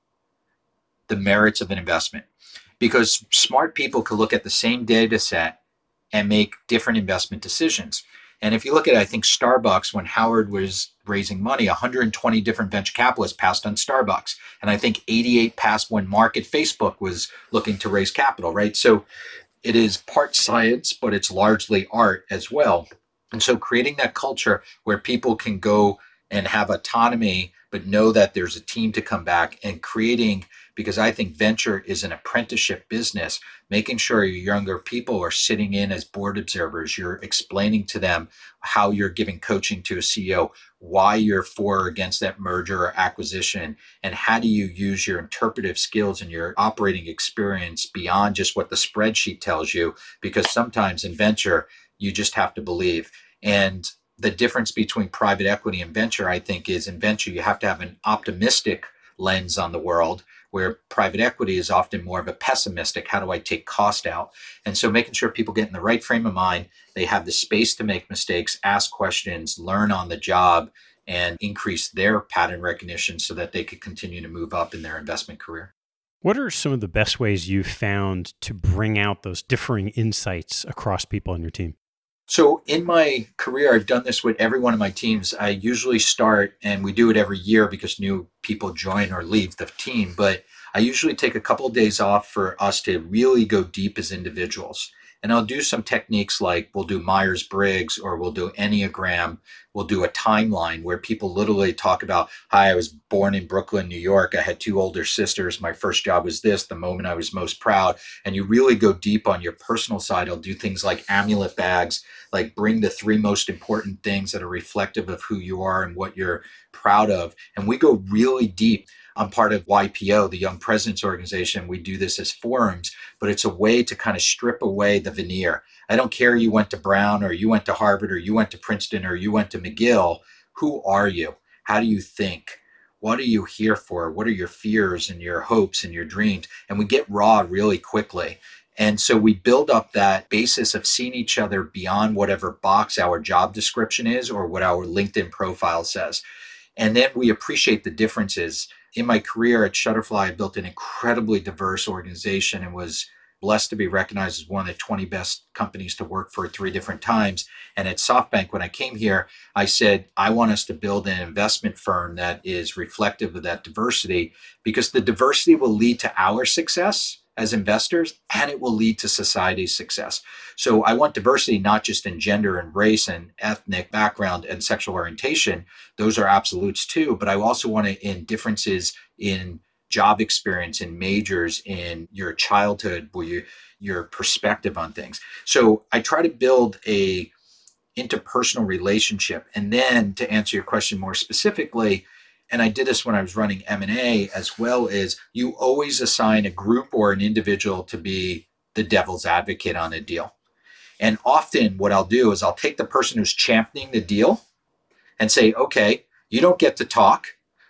the merits of an investment? Because smart people could look at the same data set and make different investment decisions. And if you look at, I think, Starbucks, when Howard was raising money, 120 different venture capitalists passed on Starbucks. And I think 88 passed when Mark at Facebook was looking to raise capital, right? So it is part science, but it's largely art as well. And so creating that culture where people can go and have autonomy, but know that there's a team to come back, and creating, because I think venture is an apprenticeship business, making sure your younger people are sitting in as board observers. You're explaining to them how you're giving coaching to a CEO, why you're for or against that merger or acquisition, and how do you use your interpretive skills and your operating experience beyond just what the spreadsheet tells you, because sometimes in venture, you just have to believe. And the difference between private equity and venture, I think, is in venture, you have to have an optimistic lens on the world, where private equity is often more of a pessimistic, how do I take cost out? And so making sure people get in the right frame of mind, they have the space to make mistakes, ask questions, learn on the job, and increase their pattern recognition so that they could continue to move up in their investment career. What are some of the best ways you've found to bring out those differing insights across people on your team? So in my career, I've done this with every one of my teams. I usually start, and we do it every year because new people join or leave the team, but I usually take a couple of days off for us to really go deep as individuals. And I'll do some techniques like we'll do Myers-Briggs, or we'll do Enneagram. We'll do a timeline where people literally talk about, hi, I was born in Brooklyn, New York. I had 2 older sisters. My first job was this, the moment I was most proud. And you really go deep on your personal side. I'll do things like amulet bags, like bring the 3 most important things that are reflective of who you are and what you're proud of. And we go really deep. I'm part of YPO, the Young Presidents Organization. We do this as forums, but it's a way to kind of strip away the veneer. I don't care you went to Brown or you went to Harvard or you went to Princeton or you went to McGill. Who are you? How do you think? What are you here for? What are your fears and your hopes and your dreams? And we get raw really quickly. And so we build up that basis of seeing each other beyond whatever box our job description is or what our LinkedIn profile says. And then we appreciate the differences. In my career at Shutterfly, I built an incredibly diverse organization and was blessed to be recognized as one of the 20 best companies to work for 3 different times. And at SoftBank, when I came here, I said, I want us to build an investment firm that is reflective of that diversity, because the diversity will lead to our success as investors, and it will lead to society's success. So I want diversity, not just in gender and race and ethnic background and sexual orientation. Those are absolutes too. But I also want it in differences in job experience, in majors, in your childhood, your perspective on things. So I try to build a interpersonal relationship. And then to answer your question more specifically, and I did this when I was running M&A as well, is you always assign a group or an individual to be the devil's advocate on a deal. And often what I'll do is I'll take the person who's championing the deal and say, okay, you don't get to talk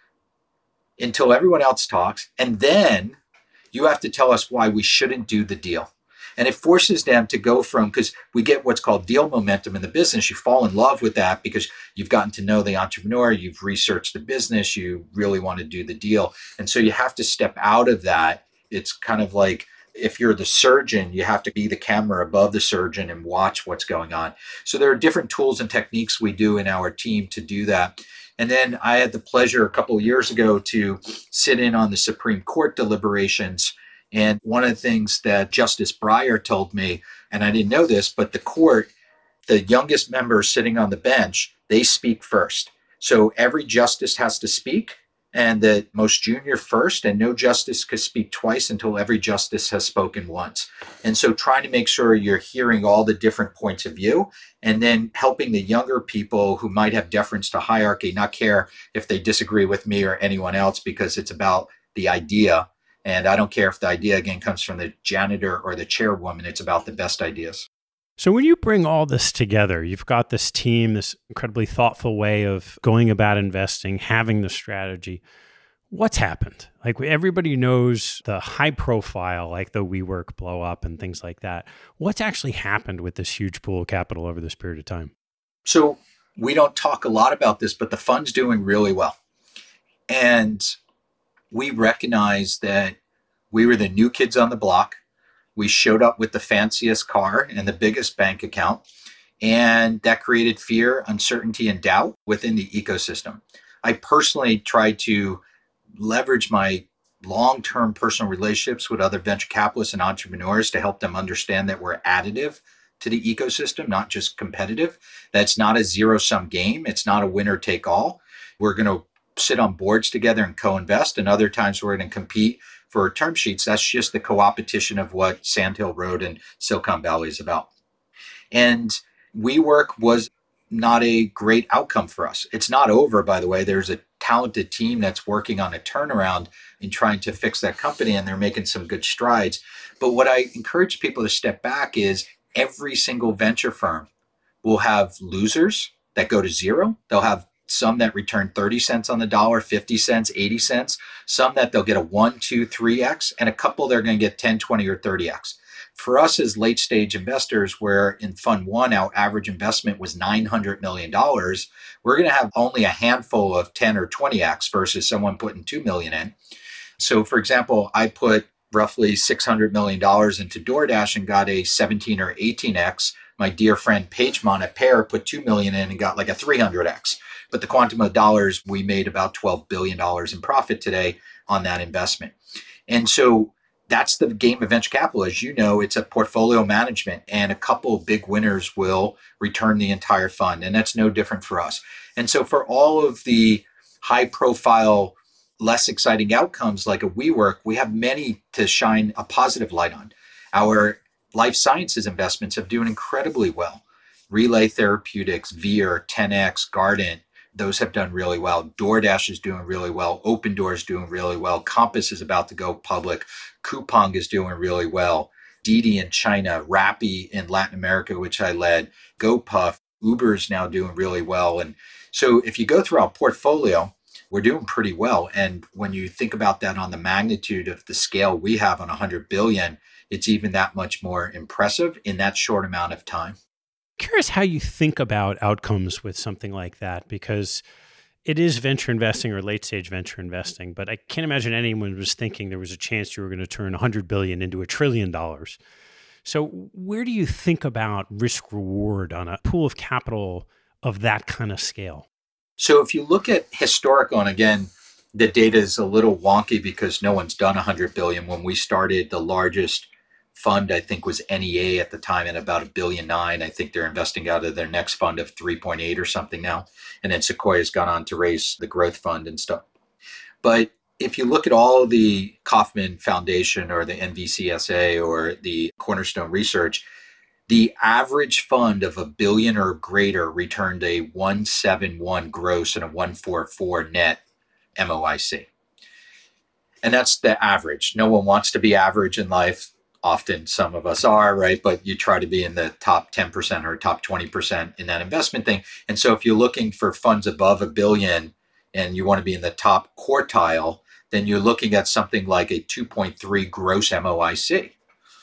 until everyone else talks. And then you have to tell us why we shouldn't do the deal. And it forces them to go from, because we get what's called deal momentum in the business. You fall in love with that because you've gotten to know the entrepreneur, you've researched the business, you really want to do the deal. And so you have to step out of that. It's kind of like if you're the surgeon, you have to be the camera above the surgeon and watch what's going on. So there are different tools and techniques we do in our team to do that. And then I had the pleasure a couple of years ago to sit in on the Supreme Court deliberations. And one of the things that Justice Breyer told me, and I didn't know this, but the court, the youngest members sitting on the bench, they speak first. So every justice has to speak, and the most junior first, and no justice could speak twice until every justice has spoken once. And so trying to make sure you're hearing all the different points of view, and then helping the younger people who might have deference to hierarchy, not care if they disagree with me or anyone else, because it's about the idea. And I don't care if the idea, again, comes from the janitor or the chairwoman. It's about the best ideas. So when you bring all this together, you've got this team, this incredibly thoughtful way of going about investing, having the strategy. What's happened? Like everybody knows the high profile, like the WeWork blow up and things like that. What's actually happened with this huge pool of capital over this period of time? So we don't talk a lot about this, but the fund's doing really well. And we recognize that we were the new kids on the block. We showed up with the fanciest car and the biggest bank account, and that created fear, uncertainty, and doubt within the ecosystem. I personally tried to leverage my long-term personal relationships with other venture capitalists and entrepreneurs to help them understand that we're additive to the ecosystem, not just competitive. That's not a zero-sum game. It's not a winner-take-all. We're going to sit on boards together and co-invest, and other times we're going to compete for term sheets. That's just the co-opetition of what Sand Hill Road and Silicon Valley is about. And WeWork was not a great outcome for us. It's not over, by the way. There's a talented team that's working on a turnaround in trying to fix that company, and they're making some good strides. But what I encourage people to step back is every single venture firm will have losers that go to zero. They'll have some that return 30 cents on the dollar, 50 cents, 80 cents, some that they'll get a 1, 2, 3x, and a couple they're going to get 10, 20, or 30x. For us as late stage investors, where in Fund 1, our average investment was $900 million, we're going to have only a handful of 10 or 20x versus someone putting $2 million in. So for example, I put roughly $600 million into DoorDash and got a 17 or 18x. My dear friend Pagemont at Pear put $2 million in and got like a 300x. But the quantum of dollars, we made about $12 billion in profit today on that investment. And so that's the game of venture capital. As you know, it's a portfolio management, and a couple of big winners will return the entire fund. And that's no different for us. And so for all of the high profile, less exciting outcomes like a WeWork, we have many to shine a positive light on. Our life sciences investments have doing incredibly well. Relay Therapeutics, Veer, 10X, Guardant, those have done really well. DoorDash is doing really well. Opendoor is doing really well. Compass is about to go public. Coupang is doing really well. Didi in China, Rappi in Latin America, which I led, GoPuff, Uber is now doing really well. And so if you go through our portfolio, we're doing pretty well. And when you think about that on the magnitude of the scale we have on 100 billion, it's even that much more impressive in that short amount of time. Curious how you think about outcomes with something like that, because it is venture investing or late stage venture investing, but I can't imagine anyone was thinking there was a chance you were going to turn 100 billion into $1 trillion. So where do you think about risk reward on a pool of capital of that kind of scale? So if you look at historical, and again, the data is a little wonky because no one's done 100 billion. When we started, the largest fund, I think, was NEA at the time at about $1.9 billion. I think they're investing out of their next fund of 3.8 or something now. And then Sequoia's gone on to raise the growth fund and stuff. But if you look at all the Kauffman Foundation or the NVCSA or the Cornerstone Research, the average fund of $1 billion or greater returned a 171 gross and a 144 net MOIC. And that's the average. No one wants to be average in life. often some of us are, right? But you try to be in the top 10% or top 20% in that investment thing. And so if you're looking for funds above $1 billion and you want to be in the top quartile, then you're looking at something like a 2.3 gross MOIC.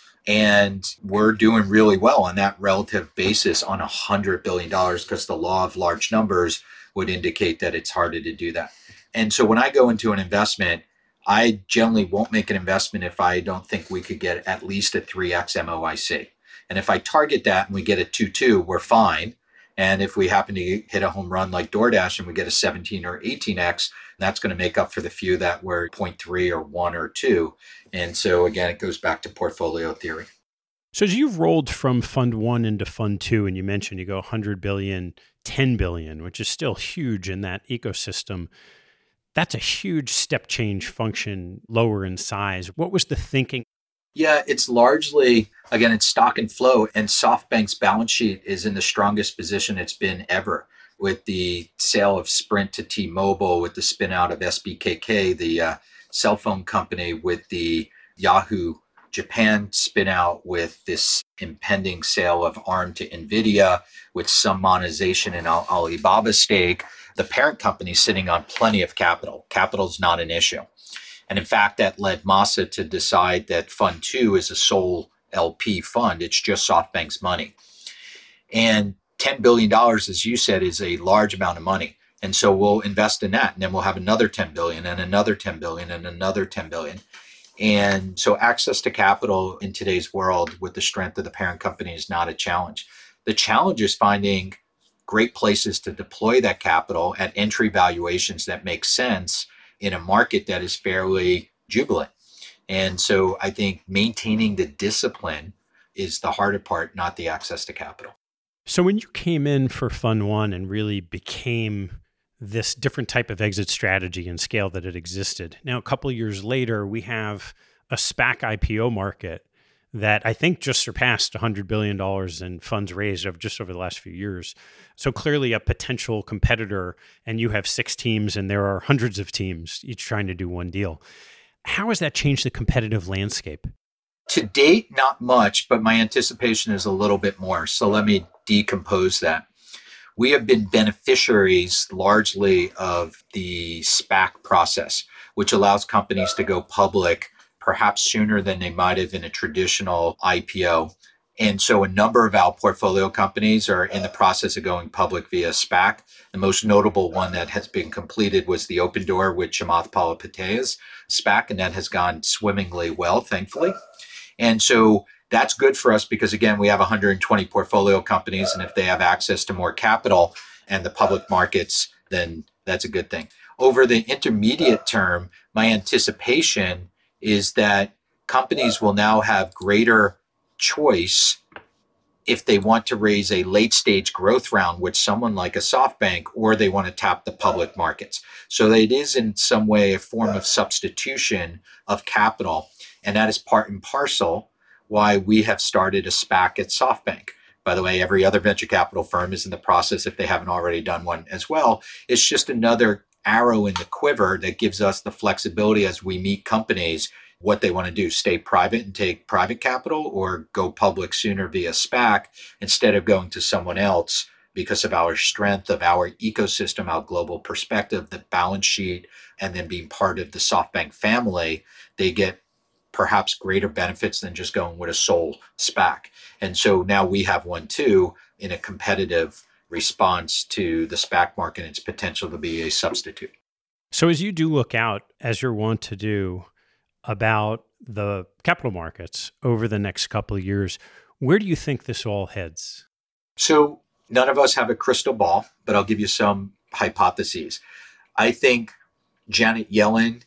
And we're doing really well on that relative basis on $100 billion because the law of large numbers would indicate that it's harder to do that. And so when I go into an investment, I generally won't make an investment if I don't think we could get at least a 3x MOIC. And if I target that and we get a 2.2, we're fine. And if we happen to hit a home run like DoorDash and we get a 17 or 18x, that's going to make up for the few that were 0.3 or 1 or 2. And so again, it goes back to portfolio theory. So as you've rolled from Fund 1 into Fund 2, and you mentioned you go 100 billion, 10 billion, which is still huge in that ecosystem, that's a huge step change function, lower in size. What was the thinking? Yeah, it's largely, again, it's stock and flow. And SoftBank's balance sheet is in the strongest position it's been ever with the sale of Sprint to T-Mobile, with the spin out of SBKK, the cell phone company, with the Yahoo Japan spin out, with this impending sale of ARM to NVIDIA, with some monetization in Alibaba's stake. The parent company is sitting on plenty of capital. Capital is not an issue. And in fact, that led Masa to decide that Fund 2 is a sole LP fund. It's just SoftBank's money. And $10 billion, as you said, is a large amount of money. And so we'll invest in that. And then we'll have another 10 billion and another 10 billion and another 10 billion. And so access to capital in today's world with the strength of the parent company is not a challenge. The challenge is finding great places to deploy that capital at entry valuations that make sense in a market that is fairly jubilant. And so I think maintaining the discipline is the harder part, not the access to capital. So when you came in for Fund 1 and really became this different type of exit strategy and scale that it existed, now a couple of years later, we have a SPAC IPO market that I think just surpassed $100 billion in funds raised over the last few years. So clearly a potential competitor, and you have 6 teams and there are hundreds of teams, each trying to do one deal. How has that changed the competitive landscape? To date, not much, but my anticipation is a little bit more. So let me decompose that. We have been beneficiaries largely of the SPAC process, which allows companies to go public perhaps sooner than they might have in a traditional IPO. And so a number of our portfolio companies are in the process of going public via SPAC. The most notable one that has been completed was the Opendoor with Chamath Palihapitiya's SPAC, and that has gone swimmingly well, thankfully. And so that's good for us because, again, we have 120 portfolio companies, and if they have access to more capital and the public markets, then that's a good thing. Over the intermediate term, my anticipation is that companies will now have greater choice if they want to raise a late stage growth round with someone like a SoftBank, or they want to tap the public markets. So it is in some way a form of substitution of capital. And that is part and parcel why we have started a SPAC at SoftBank. By the way, every other venture capital firm is in the process, if they haven't already done one as well. It's just another arrow in the quiver that gives us the flexibility as we meet companies what they want to do, stay private and take private capital, or go public sooner via SPAC instead of going to someone else because of our strength of our ecosystem, our global perspective, the balance sheet, and then being part of the SoftBank family. They get perhaps greater benefits than just going with a sole SPAC. And so now we have one too in a competitive response to the SPAC market and its potential to be a substitute. So as you do look out, as you're wont to do, about the capital markets over the next couple of years, where do you think this all heads? So none of us have a crystal ball, but I'll give you some hypotheses. I think Janet Yellen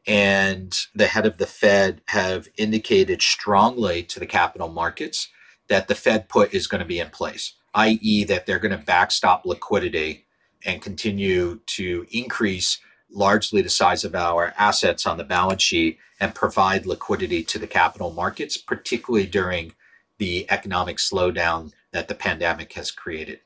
and the head of the Fed have indicated strongly to the capital markets that the Fed put is going to be in place, i.e. that they're going to backstop liquidity and continue to increase largely the size of our assets on the balance sheet and provide liquidity to the capital markets, particularly during the economic slowdown that the pandemic has created.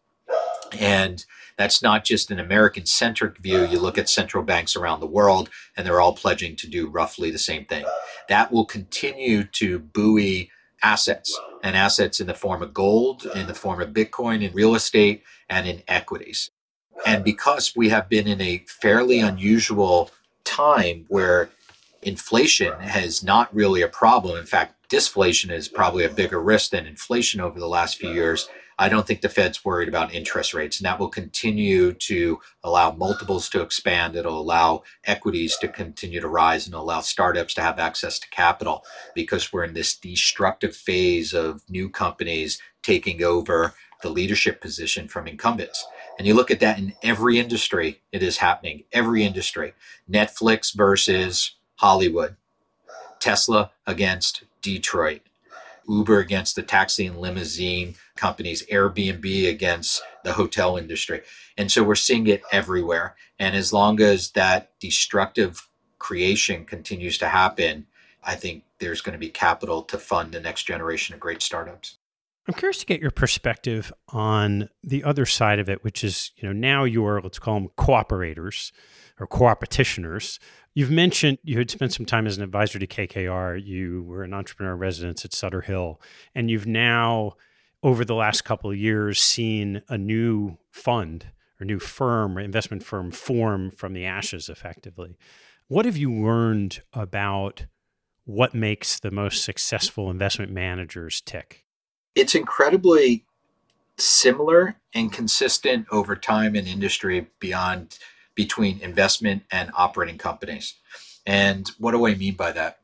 And that's not just an American-centric view. You look at central banks around the world, and they're all pledging to do roughly the same thing. That will continue to buoy assets, and assets in the form of gold, in the form of Bitcoin, in real estate, and in equities. And because we have been in a fairly unusual time where inflation has not really a problem, in fact, disflation is probably a bigger risk than inflation over the last few years, I don't think the Fed's worried about interest rates. And that will continue to allow multiples to expand. It'll allow equities to continue to rise and allow startups to have access to capital, because we're in this destructive phase of new companies taking over the leadership position from incumbents. And you look at that in every industry, it is happening. Every industry. Netflix versus Hollywood. Tesla against Detroit. Uber against the taxi and limousine companies. Airbnb against the hotel industry. And so we're seeing it everywhere. And as long as that destructive creation continues to happen, I think there's going to be capital to fund the next generation of great startups. I'm curious to get your perspective on the other side of it, which is, now you're, let's call them cooperators or co-opetitioners. You've mentioned you had spent some time as an advisor to KKR. You were an entrepreneur in residence at Sutter Hill, and you've now, over the last couple of years, seen a new fund or new firm or investment firm form from the ashes effectively. What have you learned about what makes the most successful investment managers tick? It's incredibly similar and consistent over time in industry between investment and operating companies. And what do I mean by that?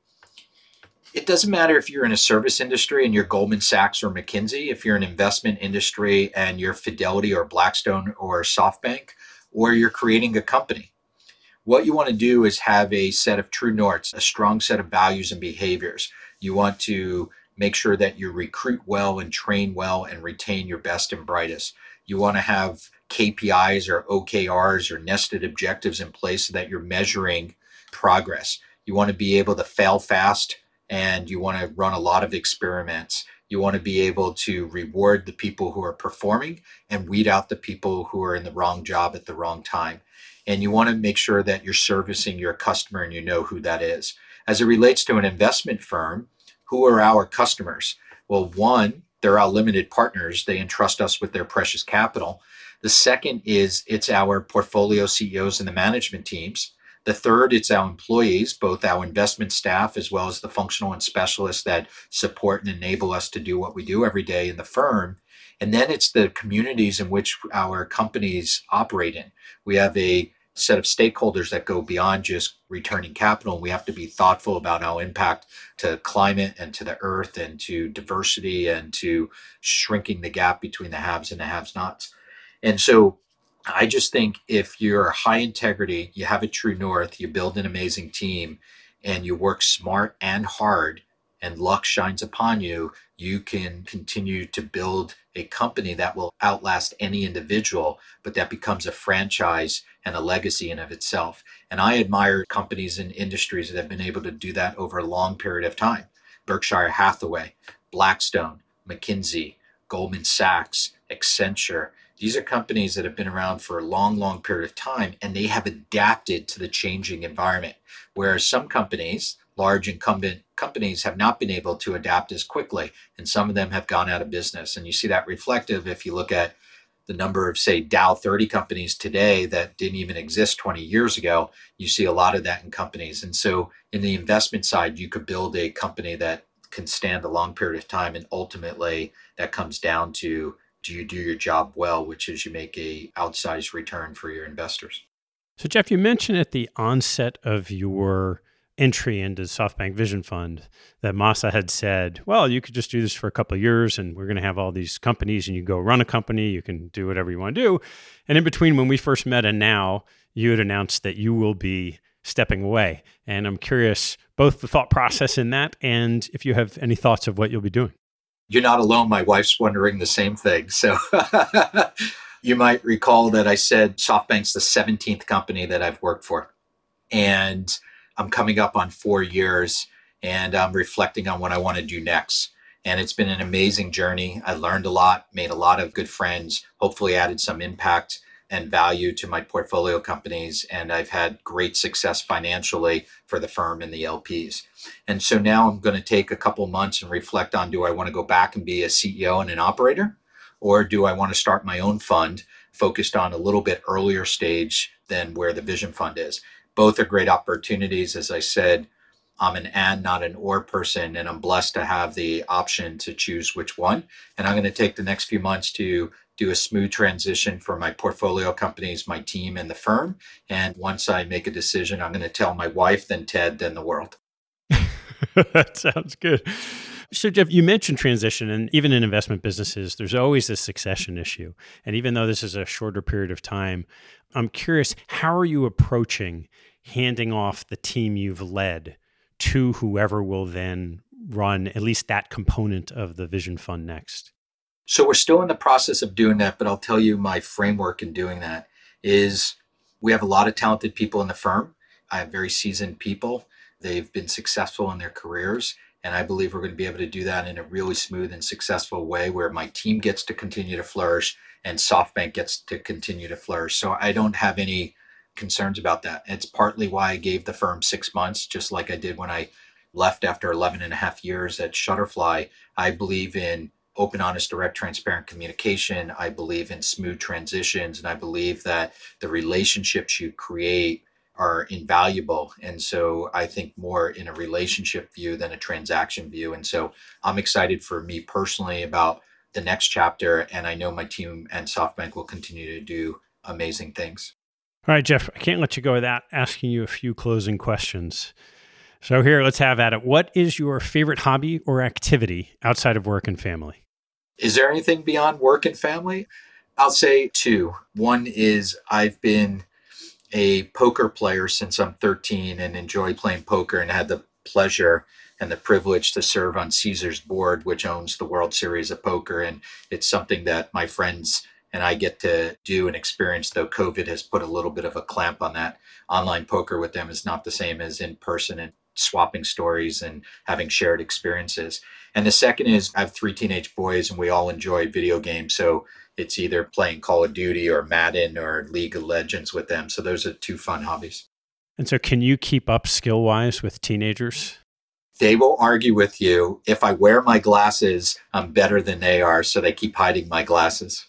It doesn't matter if you're in a service industry and you're Goldman Sachs or McKinsey, if you're in investment industry and you're Fidelity or Blackstone or SoftBank, or you're creating a company. What you want to do is have a set of true norths, a strong set of values and behaviors. You want to make sure that you recruit well and train well and retain your best and brightest. You want to have KPIs or OKRs or nested objectives in place so that you're measuring progress. You want to be able to fail fast, and you want to run a lot of experiments. You want to be able to reward the people who are performing and weed out the people who are in the wrong job at the wrong time. And you want to make sure that you're servicing your customer and you know who that is. As it relates to an investment firm, who are our customers? Well, one, they're our limited partners. They entrust us with their precious capital. The second is it's our portfolio CEOs and the management teams. The third, it's our employees, both our investment staff as well as the functional and specialists that support and enable us to do what we do every day in the firm. And then it's the communities in which our companies operate in. We have a set of stakeholders that go beyond just returning capital. We have to be thoughtful about our impact to climate and to the earth and to diversity and to shrinking the gap between the haves and the have-nots. And so I just think if you're high integrity, you have a true north, you build an amazing team, and you work smart and hard, and luck shines upon you, you can continue to build a company that will outlast any individual, but that becomes a franchise and a legacy in of itself. And I admire companies and industries that have been able to do that over a long period of time. Berkshire Hathaway, Blackstone, McKinsey, Goldman Sachs, Accenture. These are companies that have been around for a long, long period of time, and they have adapted to the changing environment. Whereas some companies, large incumbent companies, have not been able to adapt as quickly, and some of them have gone out of business. And you see that reflective if you look at the number of, say, Dow 30 companies today that didn't even exist 20 years ago. You see a lot of that in companies. And so in the investment side, you could build a company that can stand a long period of time, and ultimately that comes down to, do you do your job well, which is you make a outsized return for your investors. So Jeff, you mentioned at the onset of your entry into the SoftBank Vision Fund that Masa had said, well, you could just do this for a couple of years and we're going to have all these companies and you go run a company, you can do whatever you want to do. And in between when we first met and now, you had announced that you will be stepping away. And I'm curious, both the thought process in that and if you have any thoughts of what you'll be doing. You're not alone. My wife's wondering the same thing. So you might recall that I said SoftBank's the 17th company that I've worked for. And I'm coming up on 4 years and I'm reflecting on what I want to do next. And it's been an amazing journey. I learned a lot, made a lot of good friends, hopefully added some impact. and value to my portfolio companies. And I've had great success financially for the firm and the LPs. And so now I'm going to take a couple months and reflect on, do I want to go back and be a CEO and an operator? Or do I want to start my own fund focused on a little bit earlier stage than where the Vision Fund is? Both are great opportunities. As I said, I'm an and, not an or person, and I'm blessed to have the option to choose which one. And I'm going to take the next few months to do a smooth transition for my portfolio companies, my team, and the firm. And once I make a decision, I'm going to tell my wife, then Ted, then the world. That sounds good. So, Jeff, you mentioned transition, and even in investment businesses, there's always this succession issue. And even though this is a shorter period of time, I'm curious, how are you approaching handing off the team you've led to whoever will then run at least that component of the Vision Fund next? So we're still in the process of doing that, but I'll tell you my framework in doing that is we have a lot of talented people in the firm. I have very seasoned people. They've been successful in their careers. And I believe we're going to be able to do that in a really smooth and successful way where my team gets to continue to flourish and SoftBank gets to continue to flourish. So I don't have any concerns about that. It's partly why I gave the firm 6 months, just like I did when I left after 11 and a half years at Shutterfly. I believe in open, honest, direct, transparent communication. I believe in smooth transitions. And I believe that the relationships you create are invaluable. And so I think more in a relationship view than a transaction view. And so I'm excited for me personally about the next chapter. And I know my team and SoftBank will continue to do amazing things. All right, Jeff, I can't let you go without asking you a few closing questions. So here, let's have at it. What is your favorite hobby or activity outside of work and family? Is there anything beyond work and family? I'll say two. One is I've been a poker player since I'm 13 and enjoy playing poker, and had the pleasure and the privilege to serve on Caesars board, which owns the World Series of Poker. And it's something that my friends and I get to do and experience, though COVID has put a little bit of a clamp on that. Online poker with them is not the same as in person, and swapping stories and having shared experiences. And the second is I have 3 teenage boys and we all enjoy video games. So it's either playing Call of Duty or Madden or League of Legends with them. So those are 2 fun hobbies. And so can you keep up skill-wise with teenagers? They will argue with you. If I wear my glasses, I'm better than they are. So they keep hiding my glasses.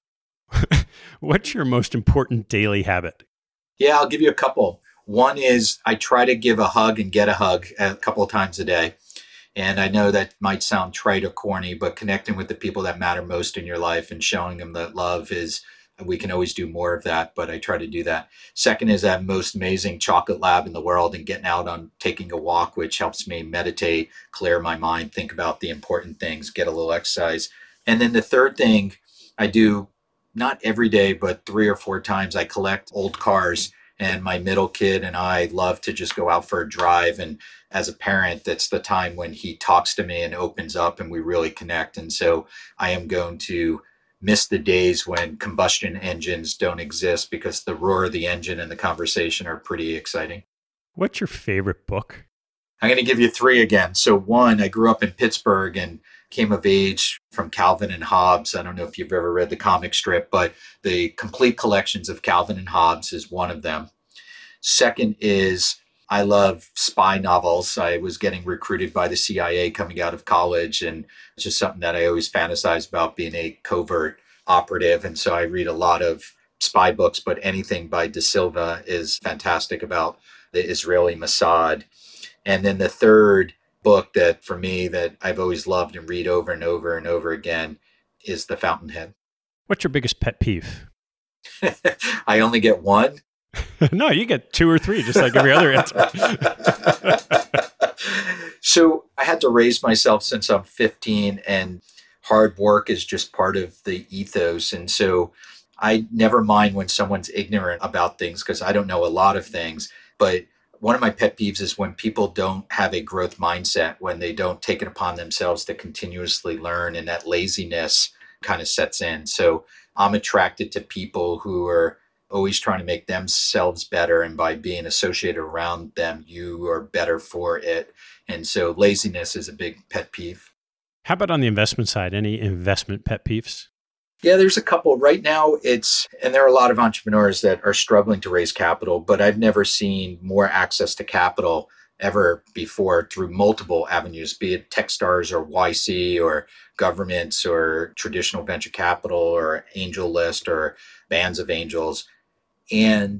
What's your most important daily habit? Yeah, I'll give you a couple. One is I try to give a hug and get a hug a couple of times a day. And I know that might sound trite or corny, but connecting with the people that matter most in your life and showing them that love is, we can always do more of that, but I try to do that. Second is that most amazing chocolate lab in the world and getting out on taking a walk, which helps me meditate, clear my mind, think about the important things, get a little exercise. And then the third thing I do, not every day, but 3 or 4 times, I collect old cars. And my middle kid and I love to just go out for a drive. And as a parent, that's the time when he talks to me and opens up and we really connect. And so I am going to miss the days when combustion engines don't exist, because the roar of the engine and the conversation are pretty exciting. What's your favorite book? I'm going to give you 3 again. So 1, I grew up in Pittsburgh and came of age from Calvin and Hobbes. I don't know if you've ever read the comic strip, but the complete collections of Calvin and Hobbes is one of them. Second is I love spy novels. I was getting recruited by the CIA coming out of college, and it's just something that I always fantasized about, being a covert operative. And so I read a lot of spy books, but anything by De Silva is fantastic about the Israeli Mossad. And then the third book that for me that I've always loved and read over and over and over again is The Fountainhead. What's your biggest pet peeve? I only get one. No, you get 2 or 3, just like every other answer. So I had to raise myself since I'm 15, and hard work is just part of the ethos. And so I never mind when someone's ignorant about things, because I don't know a lot of things. But one of my pet peeves is when people don't have a growth mindset, when they don't take it upon themselves to continuously learn, and that laziness kind of sets in. So I'm attracted to people who are always trying to make themselves better. And by being associated around them, you are better for it. And so laziness is a big pet peeve. How about on the investment side? Any investment pet peeves? Yeah, there's a couple right now. And there are a lot of entrepreneurs that are struggling to raise capital, but I've never seen more access to capital ever before through multiple avenues, be it Techstars or YC or governments or traditional venture capital or angel list or bands of angels. And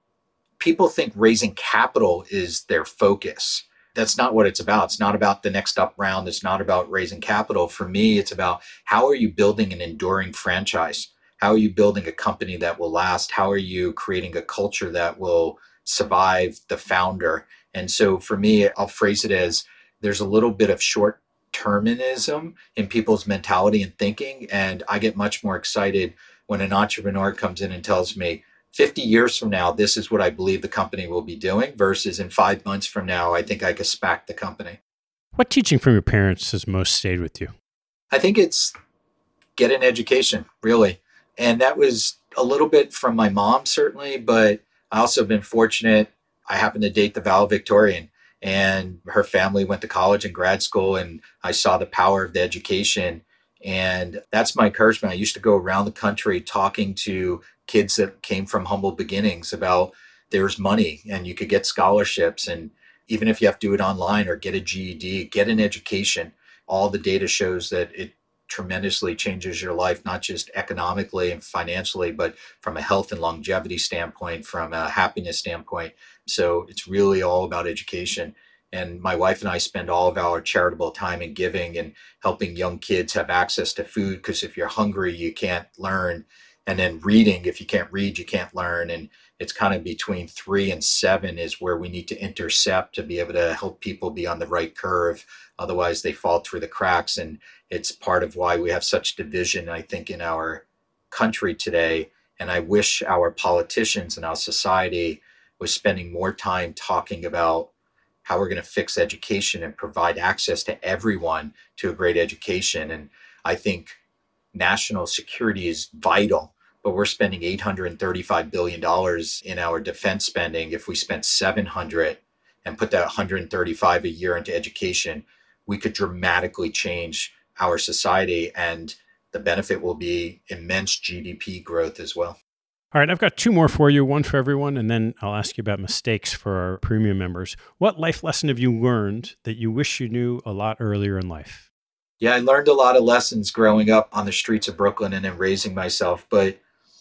people think raising capital is their focus. That's not what it's about. It's not about the next up round. It's not about raising capital. For me, it's about how are you building an enduring franchise? How are you building a company that will last? How are you creating a culture that will survive the founder? And so for me, I'll phrase it as there's a little bit of short-termism in people's mentality and thinking. And I get much more excited when an entrepreneur comes in and tells me, 50 years from now, this is what I believe the company will be doing versus in 5 months from now, I think I could SPAC the company. What teaching from your parents has most stayed with you? I think it's get an education, really. And that was a little bit from my mom, certainly, but I also have been fortunate. I happened to date the valedictorian, and her family went to college and grad school, and I saw the power of the education. And that's my encouragement. I used to go around the country talking to kids that came from humble beginnings about there's money and you could get scholarships. And even if you have to do it online or get a GED, get an education. All the data shows that it tremendously changes your life, not just economically and financially, but from a health and longevity standpoint, from a happiness standpoint. So it's really all about education. And my wife and I spend all of our charitable time in giving and helping young kids have access to food, because if you're hungry, you can't learn. And then reading, if you can't read, you can't learn. And it's kind of between 3 and 7 is where we need to intercept to be able to help people be on the right curve. Otherwise, they fall through the cracks. And it's part of why we have such division, I think, in our country today. And I wish our politicians and our society was spending more time talking about how we're going to fix education and provide access to everyone to a great education. And I think national security is vital, but we're spending $835 billion in our defense spending. If we spent $700 and put that 135 a year into education, we could dramatically change our society, and the benefit will be immense GDP growth as well. All right, I've got 2 more for you, one for everyone, and then I'll ask you about mistakes for our premium members. What life lesson have you learned that you wish you knew a lot earlier in life? Yeah, I learned a lot of lessons growing up on the streets of Brooklyn and then raising myself, and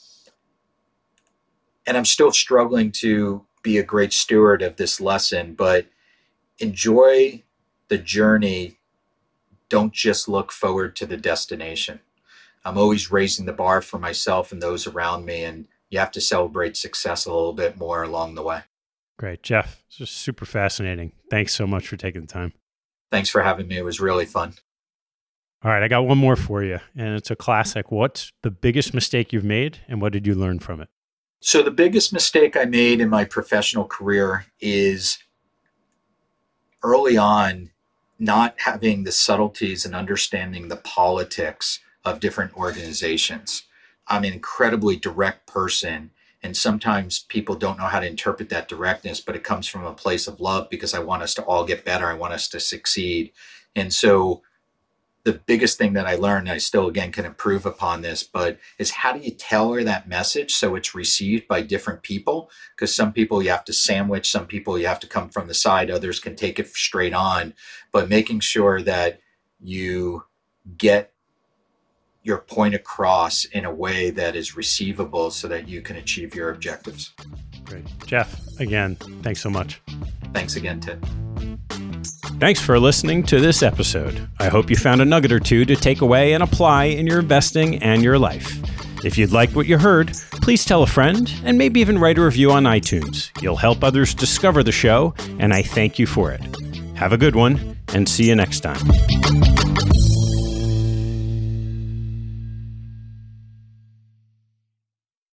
I'm still struggling to be a great steward of this lesson, but enjoy the journey. Don't just look forward to the destination. I'm always raising the bar for myself and those around me, and you have to celebrate success a little bit more along the way. Great. Jeff, this was super fascinating. Thanks so much for taking the time. Thanks for having me. It was really fun. All right, I got one more for you, and it's a classic. What's the biggest mistake you've made, and what did you learn from it? So the biggest mistake I made in my professional career is early on not having the subtleties and understanding the politics of different organizations. I'm an incredibly direct person, and sometimes people don't know how to interpret that directness, but it comes from a place of love because I want us to all get better. I want us to succeed. And so the biggest thing that I learned, and I still, again, can improve upon this, but is how do you tailor that message so it's received by different people? Because some people you have to sandwich, some people you have to come from the side, others can take it straight on, but making sure that you get your point across in a way that is receivable so that you can achieve your objectives. Great. Jeff, again, thanks so much. Thanks again, Ted. Thanks for listening to this episode. I hope you found a nugget or two to take away and apply in your investing and your life. If you'd like what you heard, please tell a friend and maybe even write a review on iTunes. You'll help others discover the show, and I thank you for it. Have a good one, and see you next time.